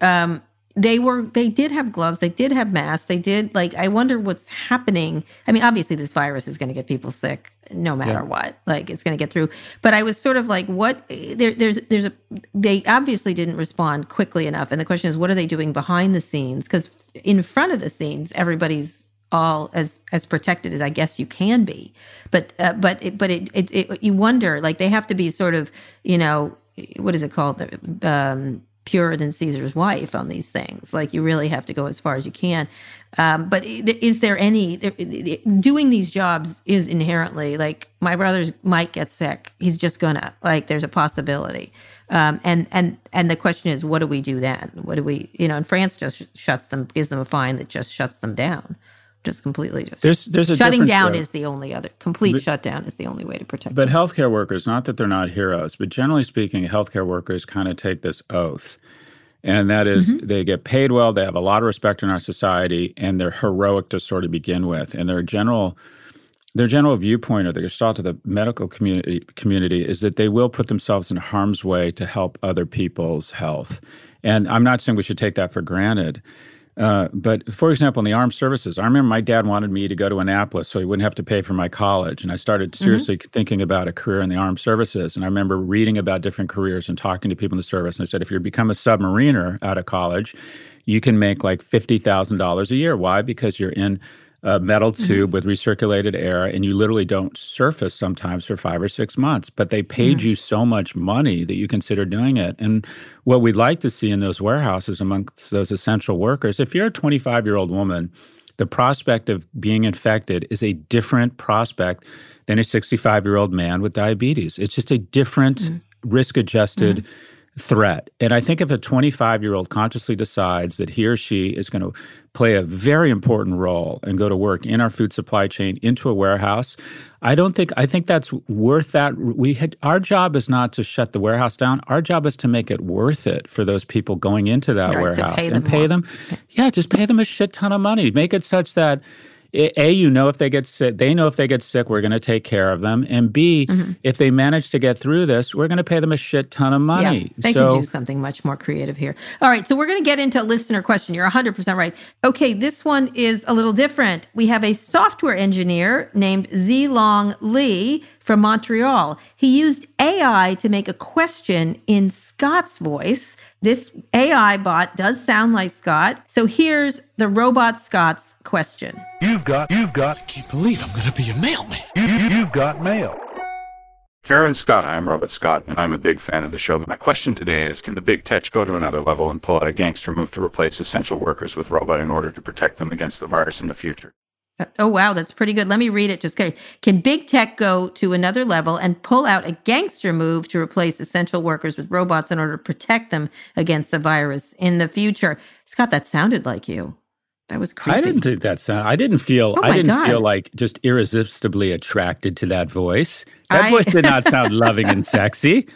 They did have gloves. They did have masks. They did, I wonder what's happening. I mean, obviously this virus is going to get people sick no matter what. It's going to get through. But I was sort of like, what? They obviously didn't respond quickly enough. And the question is, what are they doing behind the scenes? Because in front of the scenes, everybody's all as protected as I guess you can be. But you wonder, they have to be sort of, what is it called? Purer than Caesar's wife on these things. You really have to go as far as you can. But is there doing these jobs is inherently, my brothers might get sick. He's just gonna, there's a possibility. And the question is, what do we do then? What do we, and France just gives them a fine that just shuts them down. Just completely there's a shutting down there. Is the only other complete shutdown is the only way to protect but them. Healthcare workers, not that they're not heroes, but generally speaking, healthcare workers kind of take this oath, and that is they get paid well, they have a lot of respect in our society, and they're heroic to sort of begin with, and their general viewpoint, or the gestalt of the medical community is that they will put themselves in harm's way to help other people's health. And I'm not saying we should take that for granted. But for example, in the armed services, I remember my dad wanted me to go to Annapolis so he wouldn't have to pay for my college. And I started seriously thinking about a career in the armed services. And I remember reading about different careers and talking to people in the service. And they said, if you become a submariner out of college, you can make $50,000 a year. Why? Because you're in a metal tube with recirculated air, and you literally don't surface sometimes for 5 or 6 months. But they paid you so much money that you consider doing it. And what we'd like to see in those warehouses amongst those essential workers, if you're a 25-year-old woman, the prospect of being infected is a different prospect than a 65-year-old man with diabetes. It's just a different risk-adjusted threat. And I think if a 25-year-old consciously decides that he or she is going to play a very important role and go to work in our food supply chain into a warehouse, I think that's worth that. Our job is not to shut the warehouse down. Our job is to make it worth it for those people going into that warehouse and pay them. Just pay them a shit ton of money. Make it such that A, you know if they get sick, they know if they get sick, we're going to take care of them. And B, if they manage to get through this, we're going to pay them a shit ton of money. Yeah, they can do something much more creative here. All right, so we're going to get into a listener question. You're 100% right. Okay, this one is a little different. We have a software engineer named Zilong Lee from Montreal. He used AI to make a question in Scott's voice. This AI bot does sound like Scott. So here's the robot Scott's question. You've got, I can't believe I'm going to be a mailman. You've got mail. Karen Scott, I'm Robot Scott, and I'm a big fan of the show. My question today is, can the big tech go to another level and pull out a gangster move to replace essential workers with robot in order to protect them against the virus in the future? Oh, wow, that's pretty good. Let me read it. Just can big tech go to another level and pull out a gangster move to replace essential workers with robots in order to protect them against the virus in the future? Scott, that sounded like you. That was creepy. I didn't think that sound. I didn't feel like just irresistibly attracted to that voice. That voice did not sound loving and sexy.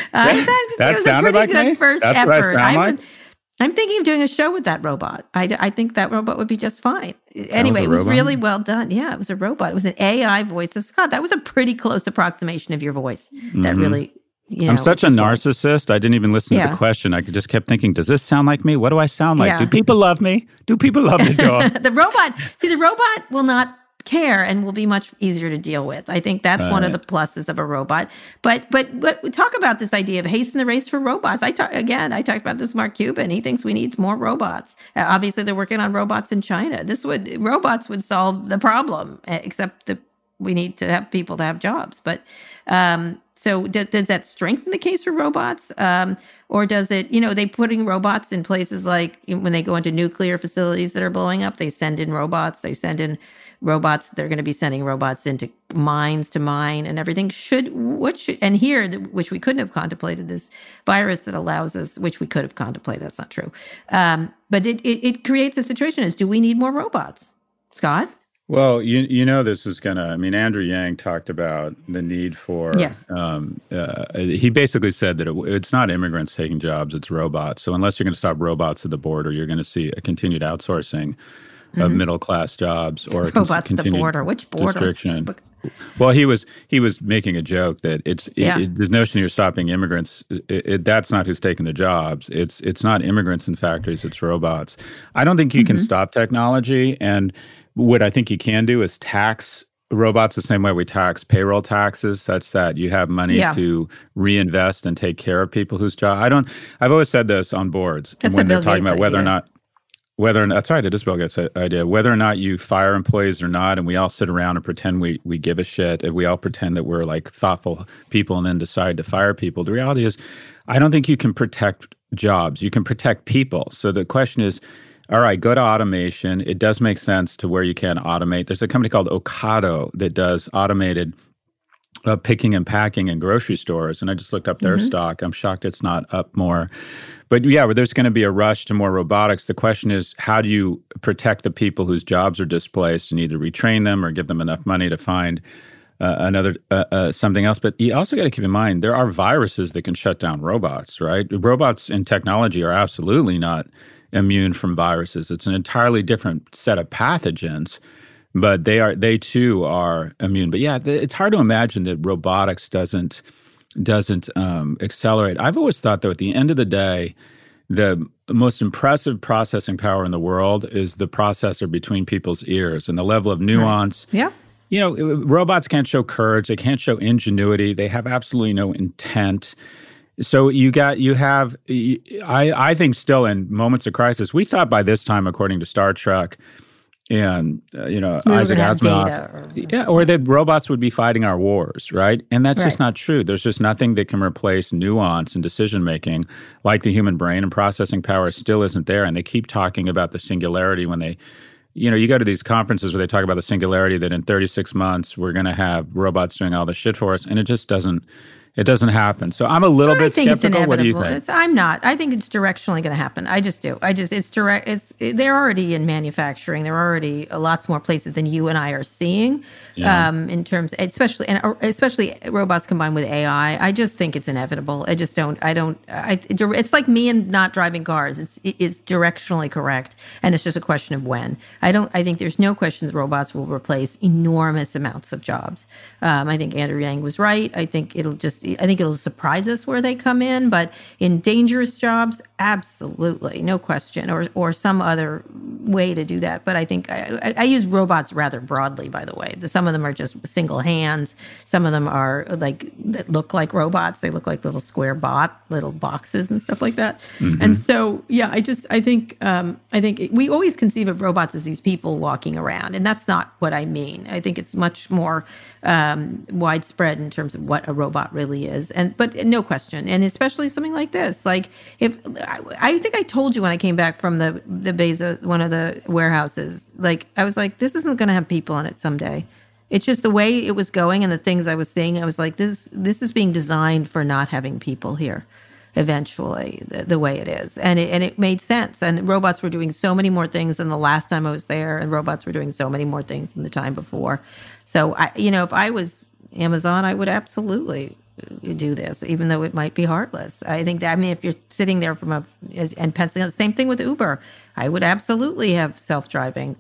That was sounded a pretty like good me? first That's effort. What I sound like? I'm thinking of doing a show with that robot. I think that robot would be just fine. Anyway, it was really well done. Yeah, it was a robot. It was an AI voice of Scott. That was a pretty close approximation of your voice. That really, I'm such a narcissist. I didn't even listen to the question. I just kept thinking, does this sound like me? What do I sound like? Do people love me? Do people love the dog? The robot will not care and will be much easier to deal with. I think that's one of the pluses of a robot. But we talk about this idea of hasten the race for robots. I talked about this with Mark Cuban. He thinks we need more robots. Obviously, they're working on robots in China. Robots would solve the problem, except that we need to have people to have jobs. But so does that strengthen the case for robots? Or does it, they putting robots in places like when they go into nuclear facilities that are blowing up, they send in robots. They send in robots. They're going to be sending robots into mines to mine and everything. And here, which we couldn't have contemplated, this virus that allows us, which we could have contemplated, that's not true. But it creates a situation as, do we need more robots? Scott? Well, this is Andrew Yang talked about the need for, he basically said that it's not immigrants taking jobs, it's robots. So unless you're going to stop robots at the border, you're going to see a continued outsourcing of middle-class jobs or robots at the border. Which border? Restriction. Well, he was making a joke that this notion you're stopping immigrants, that's not who's taking the jobs. It's not immigrants in factories, it's robots. I don't think you can stop technology, and what I think you can do is tax robots the same way we tax payroll taxes, such that you have money to reinvest and take care of people whose job. I've always said this on boards when they're talking about whether or not that's right, it is Bill Gates' idea, whether or not you fire employees or not, and we all sit around and pretend we give a shit, and we all pretend that we're like thoughtful people and then decide to fire people. The reality is, I don't think you can protect jobs. You can protect people. So the question is, all right, go to automation. It does make sense to where you can automate. There's a company called Ocado that does automated picking and packing in grocery stores, and I just looked up their stock. I'm shocked it's not up more. But there's going to be a rush to more robotics. The question is, how do you protect the people whose jobs are displaced and either retrain them or give them enough money to find another something else? But you also got to keep in mind, there are viruses that can shut down robots, right? Robots in technology are absolutely not immune from viruses. It's an entirely different set of pathogens, but they too are immune. But it's hard to imagine that robotics doesn't accelerate. I've always thought, though, at the end of the day, the most impressive processing power in the world is the processor between people's ears and the level of nuance. Right. Yeah. Robots can't show courage. They can't show ingenuity. They have absolutely no intent. So I think still in moments of crisis, we thought by this time, according to Star Trek, and Isaac Asimov, or that robots would be fighting our wars, right? And that's just not true. There's just nothing that can replace nuance and decision making like the human brain, and processing power still isn't there. And they keep talking about the singularity when they, you go to these conferences where they talk about the singularity, that in 36 months we're going to have robots doing all the shit for us, and it just doesn't It doesn't happen. So I'm a little bit skeptical. It's inevitable. What do you think? I'm not. I think it's directionally going to happen. I just do. It's direct. They're already in manufacturing. There are already lots more places than you and I are seeing, in terms, especially robots combined with AI. I just think it's inevitable. It's like me and not driving cars. It's directionally correct, and it's just a question of when. I think there's no question that robots will replace enormous amounts of jobs. I think Andrew Yang was right. I think it'll surprise us where they come in, but in dangerous jobs, absolutely, no question, or some other way to do that. But I think I use robots rather broadly, by the way. Some of them are just single hands. Some of them are that look like robots. They look like little square little boxes and stuff like that. Mm-hmm. And so, yeah, I think we always conceive of robots as these people walking around, and that's not what I mean. I think it's much more widespread in terms of what a robot really is, but no question, and especially something like this. Like, if I think I told you when I came back from the Bezos, one of the warehouses, like I was like, this isn't going to have people in it someday. It's just the way it was going and the things I was seeing. I was like, this is being designed for not having people here. Eventually, the way it is, and it made sense. And robots were doing so many more things than the last time I was there, and robots were doing so many more things than the time before. So if I was Amazon, I would absolutely do this, even though it might be heartless. If you're sitting there and penciling out, the same thing with Uber, I would absolutely have self-driving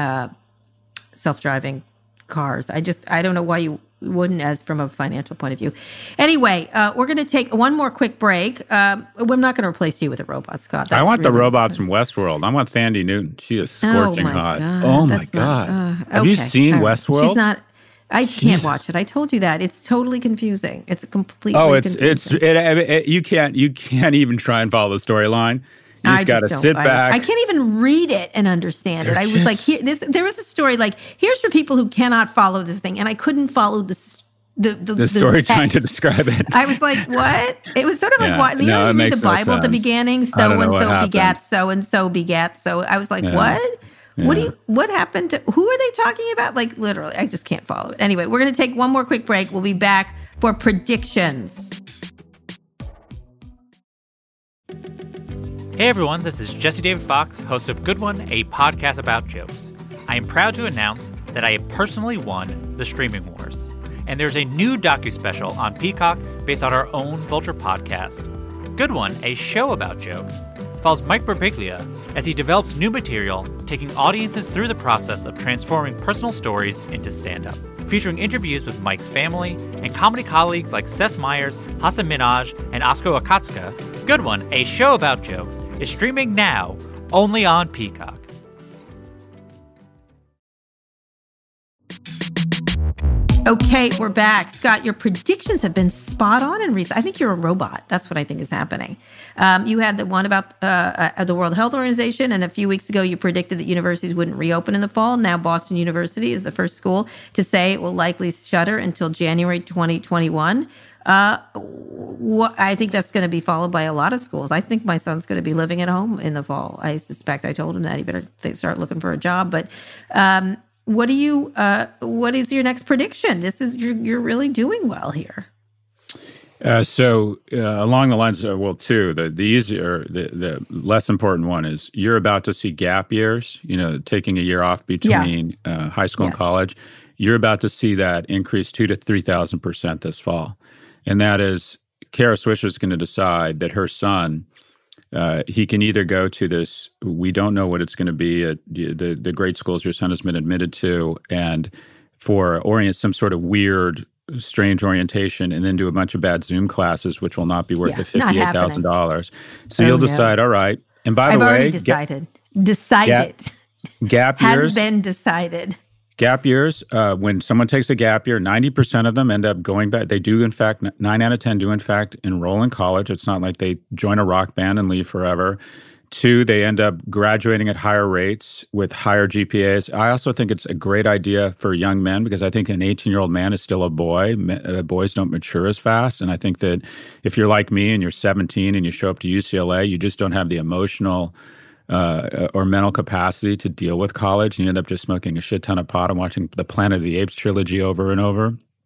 cars. I don't know why you wouldn't, as from a financial point of view. Anyway, we're going to take one more quick break. We're not going to replace you with a robot, Scott. I want the robots from Westworld. I want Thandie Newton. She is scorching hot. God. Oh my God. Have you seen Westworld? She's not. I can't watch it. I told you that. It's totally confusing. It's completely confusing. You can't even try and follow the storyline. You just got to sit back. I can't even read it and understand it. I was like, there was a story like, here's for people who cannot follow this thing, and I couldn't follow the story trying to describe it. I was like, what? It was sort of like, what? You know, read the Bible at the beginning, so-and-so begat, so-and-so begat. So I was like, what? Yeah. What happened to, who are they talking about? Like, literally, I just can't follow it. Anyway, we're going to take one more quick break. We'll be back for predictions. Hey everyone, this is Jesse David Fox, host of Good One, a podcast about jokes. I am proud to announce that I have personally won the Streaming Wars. And there's a new docu-special on Peacock based on our own Vulture podcast. Good One, a show about jokes, follows Mike Birbiglia as he develops new material, taking audiences through the process of transforming personal stories into stand-up. Featuring interviews with Mike's family and comedy colleagues like Seth Meyers, Hasan Minhaj, and Asko Akatsuka, Good One, a show about jokes, is streaming now only on Peacock. Okay, we're back. Scott, your predictions have been spot on in recent. I think you're a robot. That's what I think is happening. You had the one about the World Health Organization, and a few weeks ago you predicted that universities wouldn't reopen in the fall. Now Boston University is the first school to say it will likely shutter until January 2021. I think that's going to be followed by a lot of schools. I think my son's going to be living at home in the fall. I suspect. I told him that he better start looking for a job. But what is your next prediction? You're really doing well here. So along the lines of, the less important one is you're about to see gap years, taking a year off between high school and college. You're about to see that increase 2,000 to 3,000% this fall. And that is, Kara Swisher is going to decide that her son, he can either go to this, we don't know what it's going to be, at the great schools your son has been admitted to, and some sort of weird, strange orientation, and then do a bunch of bad Zoom classes, which will not be worth the $58,000. So you'll decide, all right. And by the way, I've already decided. Gap years has been decided. Gap years, when someone takes a gap year, 90% of them end up going back. They do, in fact, 9 out of 10 do, in fact, enroll in college. It's not like they join a rock band and leave forever. 2, they end up graduating at higher rates with higher GPAs. I also think it's a great idea for young men, because I think an 18-year-old man is still a boy. Boys don't mature as fast. And I think that if you're like me and you're 17 and you show up to UCLA, you just don't have the emotional or mental capacity to deal with college. And you end up just smoking a shit ton of pot and watching the Planet of the Apes trilogy over and over.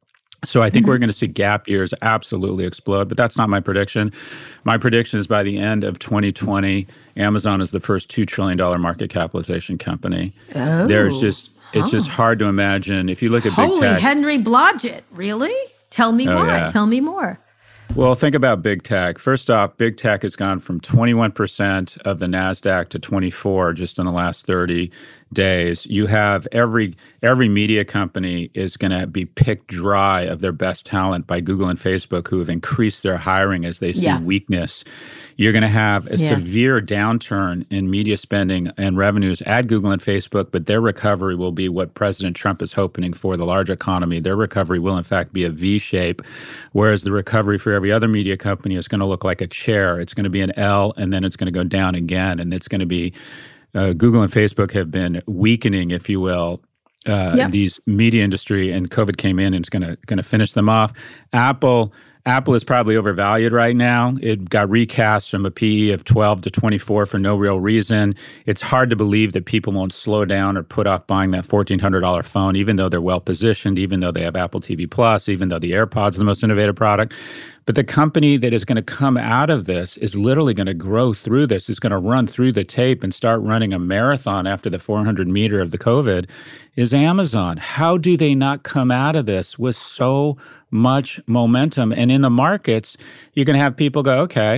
So I think we're going to see gap years absolutely explode, but that's not my prediction. My prediction is by the end of 2020, Amazon is the first $2 trillion market capitalization company. Oh. It's just hard to imagine. If you look at big Holy tech. Henry Blodgett, really? Tell me why. Yeah. Tell me more. Well, think about big tech. First off, big tech has gone from 21% of the NASDAQ to 24% just in the last 30 days. You have every media company is going to be picked dry of their best talent by Google and Facebook, who have increased their hiring as they see weakness. You're going to have a severe downturn in media spending and revenues at Google and Facebook, but their recovery will be what President Trump is hoping for, the large economy. Their recovery will, in fact, be a V shape, whereas the recovery for every other media company is going to look like a chair. It's going to be an L, and then it's going to go down again, and it's going to be Google and Facebook have been weakening, if you will, these media industry, and COVID came in and it's going to finish them off. Apple is probably overvalued right now. It got recast from a PE of 12 to 24 for no real reason. It's hard to believe that people won't slow down or put off buying that $1,400 phone, even though they're well positioned, even though they have Apple TV Plus, even though the AirPods are the most innovative product. But the company that is going to come out of this is literally going to grow through this, is going to run through the tape and start running a marathon after the 400 meter of the COVID, is Amazon. How do they not come out of this with so much momentum? And in the markets, you're going to have people go, okay,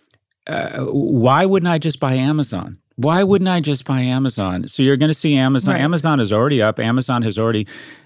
why wouldn't I just buy Amazon? Why wouldn't I just buy Amazon? So you're going to see Amazon. Right. Amazon is already up. Amazon has already,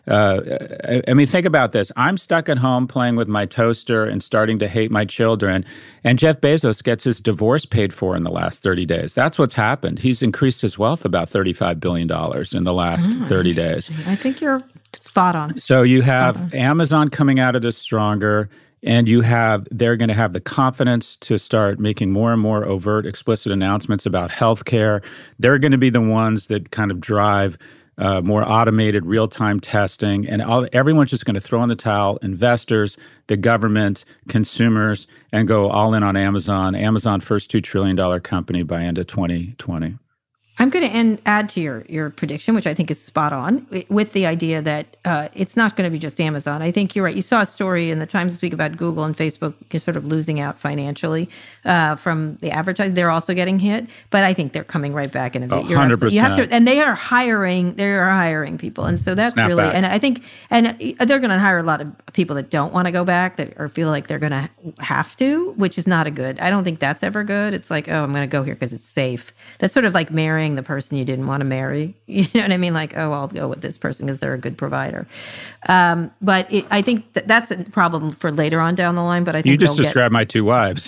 think about this. I'm stuck at home playing with my toaster and starting to hate my children. And Jeff Bezos gets his divorce paid for in the last 30 days. That's what's happened. He's increased his wealth about $35 billion in the last 30 days. I think you're spot on. So you have Amazon coming out of this stronger. And they're going to have the confidence to start making more and more overt, explicit announcements about healthcare. They're going to be the ones that kind of drive more automated real-time testing. And everyone's just going to throw in the towel, investors, the government, consumers, and go all in on Amazon. Amazon, first $2 trillion company by end of 2020. I'm going to add to your prediction, which I think is spot on, with the idea that it's not going to be just Amazon. I think you're right. You saw a story in the Times this week about Google and Facebook sort of losing out financially from the advertising. They're also getting hit, but I think they're coming right back in a bit. 100%. You have to, and they are hiring people, and so that's really. And I think, and they're going to hire a lot of people that don't want to go back, that or feel like they're going to have to, which is not a good. I don't think that's ever good. It's like, oh, I'm going to go here because it's safe. That's sort of like marrying the person you didn't want to marry. You know what I mean? Like, oh, I'll go with this person because they're a good provider. But I think that's a problem for later on down the line. But I think you just described my two wives.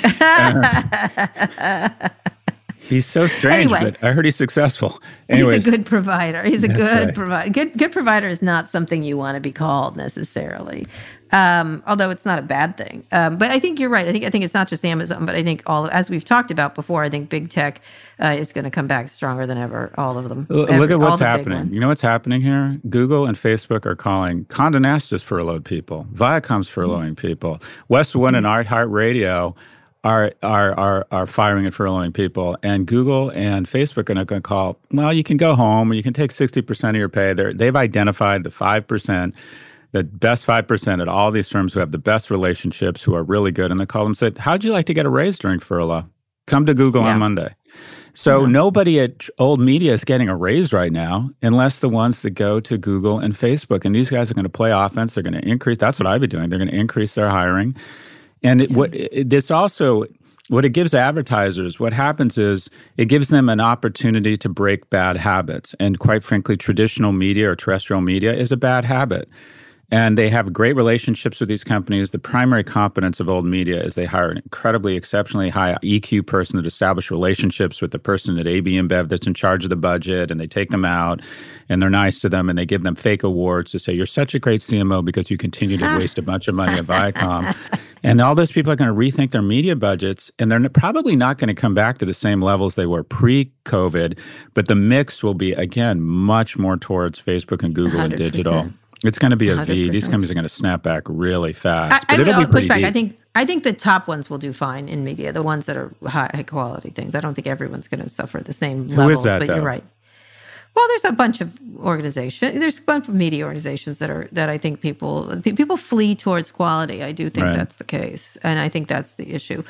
He's so strange, but I heard he's successful. Anyways. He's a good provider. He's a good provider. Good provider is not something you want to be called necessarily, although it's not a bad thing. But I think you're right. I think it's not just Amazon, but I think as we've talked about before, I think big tech is going to come back stronger than ever. All of them. Look at what's happening. You know what's happening here? Google and Facebook are calling. Condé Nast just furloughed people. Viacom's furloughing people. Westwood and iHeartRadio are firing and furloughing people, and Google and Facebook are going to call, well, you can go home, or you can take 60% of your pay. They've identified the 5%, the best 5% at all these firms who have the best relationships, who are really good, and they call them and said, how'd you like to get a raise during furlough? Come to Google on Monday. So nobody at old media is getting a raise right now, unless the ones that go to Google and Facebook. And these guys are going to play offense. They're going to increase. That's what I'd be doing. They're going to increase their hiring. And what it gives advertisers, what happens is it gives them an opportunity to break bad habits. And quite frankly, traditional media or terrestrial media is a bad habit. And they have great relationships with these companies. The primary competence of old media is they hire an incredibly, exceptionally high EQ person that establishes relationships with the person at AB InBev that's in charge of the budget, and they take them out, and they're nice to them, and they give them fake awards to say, you're such a great CMO because you continue to waste a bunch of money at Viacom. And all those people are going to rethink their media budgets, and they're probably not going to come back to the same levels they were pre-COVID, but the mix will be, again, much more towards Facebook and Google 100%. And digital. It's going to be a 100%. V. These companies are going to snap back really fast. But it'll be pretty deep. I think the top ones will do fine in media, the ones that are high quality things. I don't think everyone's going to suffer the same levels, Who is that, but though? You're right. Well, there's a bunch of organizations. There's a bunch of media organizations that I think people flee towards quality. I do think that's the case, and I think that's the issue.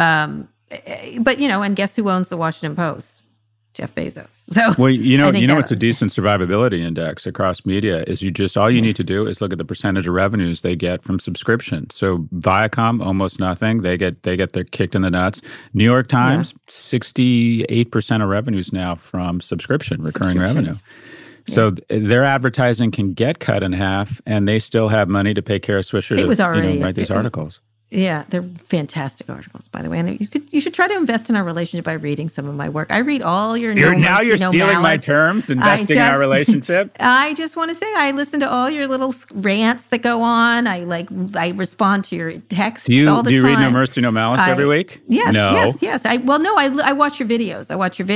But and guess who owns the Washington Post? Jeff Bezos. So well, what's a decent survivability index across media is all you need to do is look at the percentage of revenues they get from subscription. So Viacom, almost nothing. They get their kicked in the nuts. New York Times, 68% of revenues now from recurring revenue. Yeah. So their advertising can get cut in half, and they still have money to pay Kara Swisher to write these articles. Yeah, they're fantastic articles, by the way. And you should try to invest in our relationship by reading some of my work. I read all your You're stealing my terms, investing in our relationship? I just want to say I listen to all your little rants that go on. I respond to your texts all the time. Do you read No Mercy, No Malice every week? Yes, no. yes. I watch your videos.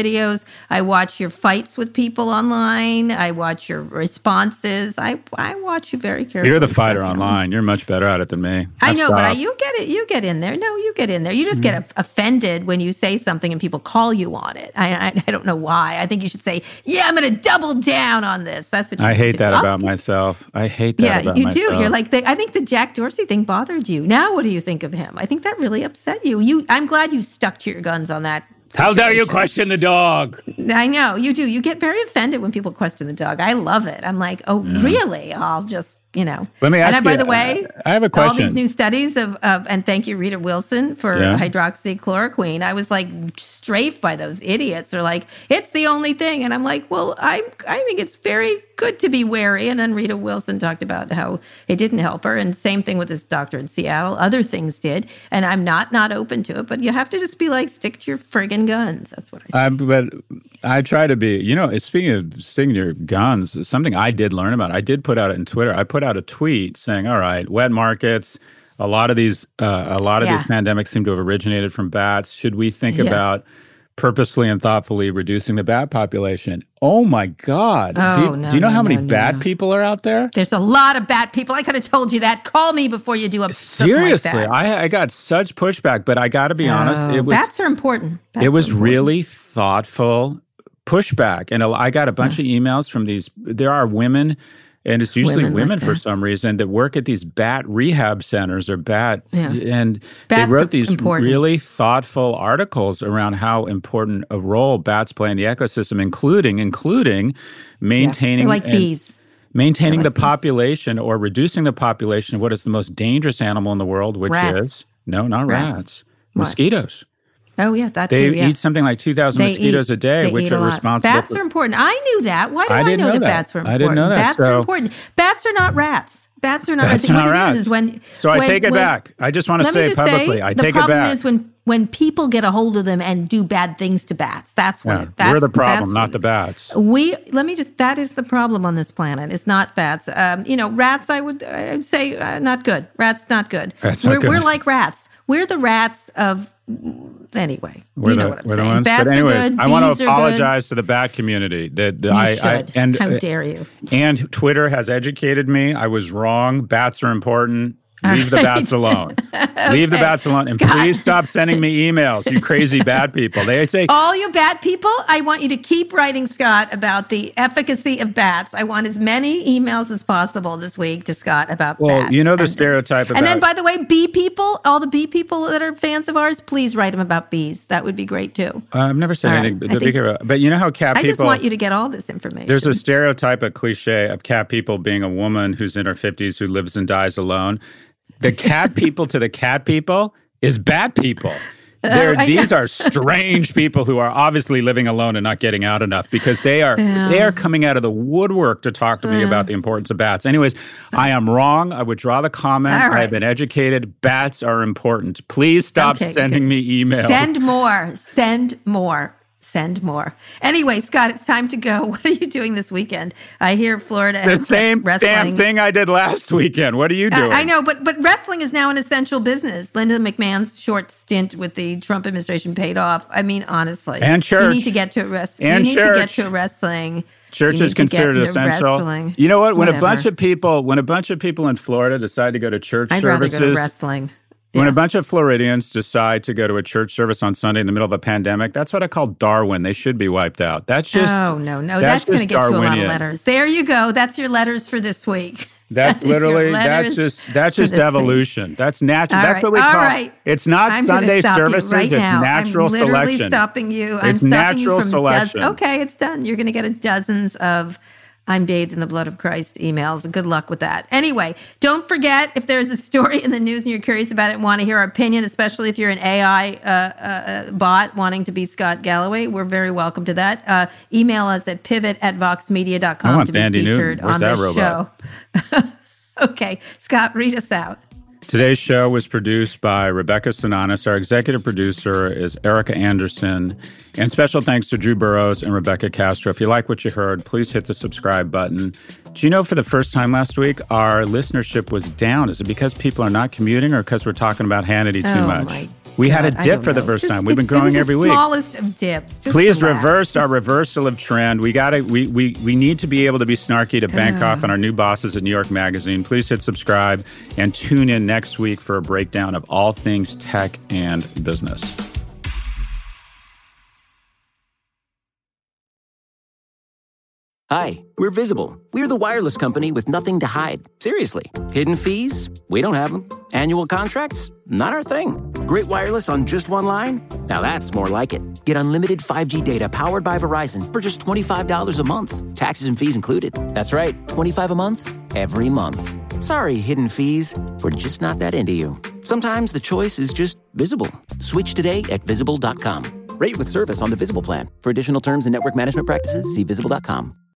I watch your fights with people online. I watch your responses. I watch you very carefully. You're the fighter online. You're much better at it than me. I know, but you get in there. No, you get in there. You just get offended when you say something and people call you on it. I don't know why. I think you should say, yeah, I'm going to double down on this. That's what I hate that about myself. I hate that about myself. Yeah, you do. You're like, I think the Jack Dorsey thing bothered you. Now what do you think of him? I think that really upset you. I'm glad you stuck to your guns on that situation. How dare you question the dog? I know, you do. You get very offended when people question the dog. I love it. I'm like, oh, really? I'll just... Let me ask you. By the way, I have a question. All these new studies of and thank you, Rita Wilson, for hydroxychloroquine. I was like strafed by those idiots. They're like, it's the only thing. And I'm like, well, I think it's very good to be wary. And then Rita Wilson talked about how it didn't help her. And same thing with this doctor in Seattle. Other things did. And I'm not open to it. But you have to just be like, stick to your friggin' guns. That's what I say. But I try to be, speaking of sticking to your guns, something I did learn about. I did put out it in Twitter. I put out a tweet saying, all right, wet markets, a lot of these pandemics seem to have originated from bats. Should we think about purposely and thoughtfully reducing the bat population? Oh my God. Do you know how many bat people are out there? There's a lot of bat people. I could have told you that. Call me before you do a Seriously, like that. I got such pushback, but I got to be honest. Bats are important. It was really thoughtful pushback. And I got a bunch of emails from there are women, and it's usually women for some reason, that work at these bat rehab centers or and they wrote these really thoughtful articles around how important a role bats play in the ecosystem, including maintaining bees. Maintaining the population or reducing the population of what is the most dangerous animal in the world, which is not rats, mosquitoes. Oh, yeah, that's They eat something like 2,000 mosquitoes a day, which are responsible Bats are important. I knew that. Why do I know that bats were important? I didn't know that. Bats are important. Bats are not rats. Bats are not rats. I take it back. I just want to say publicly, I take it back. The problem is when people get a hold of them and do bad things to bats. That's when we're the problem, not the bats. That is the problem on this planet. It's not bats. Rats, I would say not good. Rats, not good. We're like rats. We're the rats of... Anyway, you know what I'm saying. Bats are good. I want to apologize to the bat community. How dare you? And Twitter has educated me. I was wrong. Bats are important. Leave the bats alone. Leave the bats alone. And please stop sending me emails, you crazy bad people. They say, all you bad people, I want you to keep writing, Scott, about the efficacy of bats. I want as many emails as possible this week to Scott about bats. Well, you know the stereotype about... And then, by the way, bee people, all the bee people that are fans of ours, please write them about bees. That would be great, too. I've never said anything. But you know how cat people... I just want you to get all this information. There's a stereotype, a cliche of cat people being a woman who's in her 50s who lives and dies alone. The cat people to the cat people is bat people. These are strange people who are obviously living alone and not getting out enough because they are coming out of the woodwork to talk to me about the importance of bats. Anyways, I am wrong. I withdraw the comment. Right. I have been educated. Bats are important. Please stop sending me emails. Send more. Send more. Anyway, Scott, it's time to go. What are you doing this weekend? I hear Florida has the same wrestling. Damn thing I did last weekend. What are you doing? I know, but wrestling is now an essential business. Linda McMahon's short stint with the Trump administration paid off. I mean, honestly. And church. You need to get to wrestling. Church is considered essential. Wrestling. You know what? When a bunch of people in Florida decide to go to church services, I'd rather go to wrestling. When a bunch of Floridians decide to go to a church service on Sunday in the middle of a pandemic, that's what I call Darwin. They should be wiped out. That's just no. That's going to get you a lot of letters. There you go. That's your letters for this week. That's literally that's just evolution. Week. That's natural. That's what we call it. It's not Sunday services. It's natural selection. I'm literally stopping you. It's natural selection. Okay, it's done. You're going to get dozens of I'm bathed in the blood of Christ emails. Good luck with that. Anyway, don't forget, if there's a story in the news and you're curious about it and want to hear our opinion, especially if you're an AI bot wanting to be Scott Galloway, we're very welcome to that. Email us at pivot@voxmedia.com to be featured on the show. Okay, Scott, read us out. Today's show was produced by Rebecca Sananis. Our executive producer is Erica Anderson. And special thanks to Drew Burrows and Rebecca Castro. If you like what you heard, please hit the subscribe button. Do you know for the first time last week, our listenership was down? Is it because people are not commuting or because we're talking about Hannity too much? We had a dip for the first time. We've been growing every week. Smallest of dips. Please reverse our reversal of trend. We need to be able to be snarky to bank off on our new bosses at New York Magazine. Please hit subscribe and tune in next week for a breakdown of all things tech and business. Hi, we're Visible. We're the wireless company with nothing to hide. Seriously. Hidden fees? We don't have them. Annual contracts? Not our thing. Great wireless on just one line? Now that's more like it. Get unlimited 5G data powered by Verizon for just $25 a month. Taxes and fees included. That's right, $25 a month, every month. Sorry, hidden fees. We're just not that into you. Sometimes the choice is just Visible. Switch today at Visible.com. Rate with service on the Visible plan. For additional terms and network management practices, see Visible.com.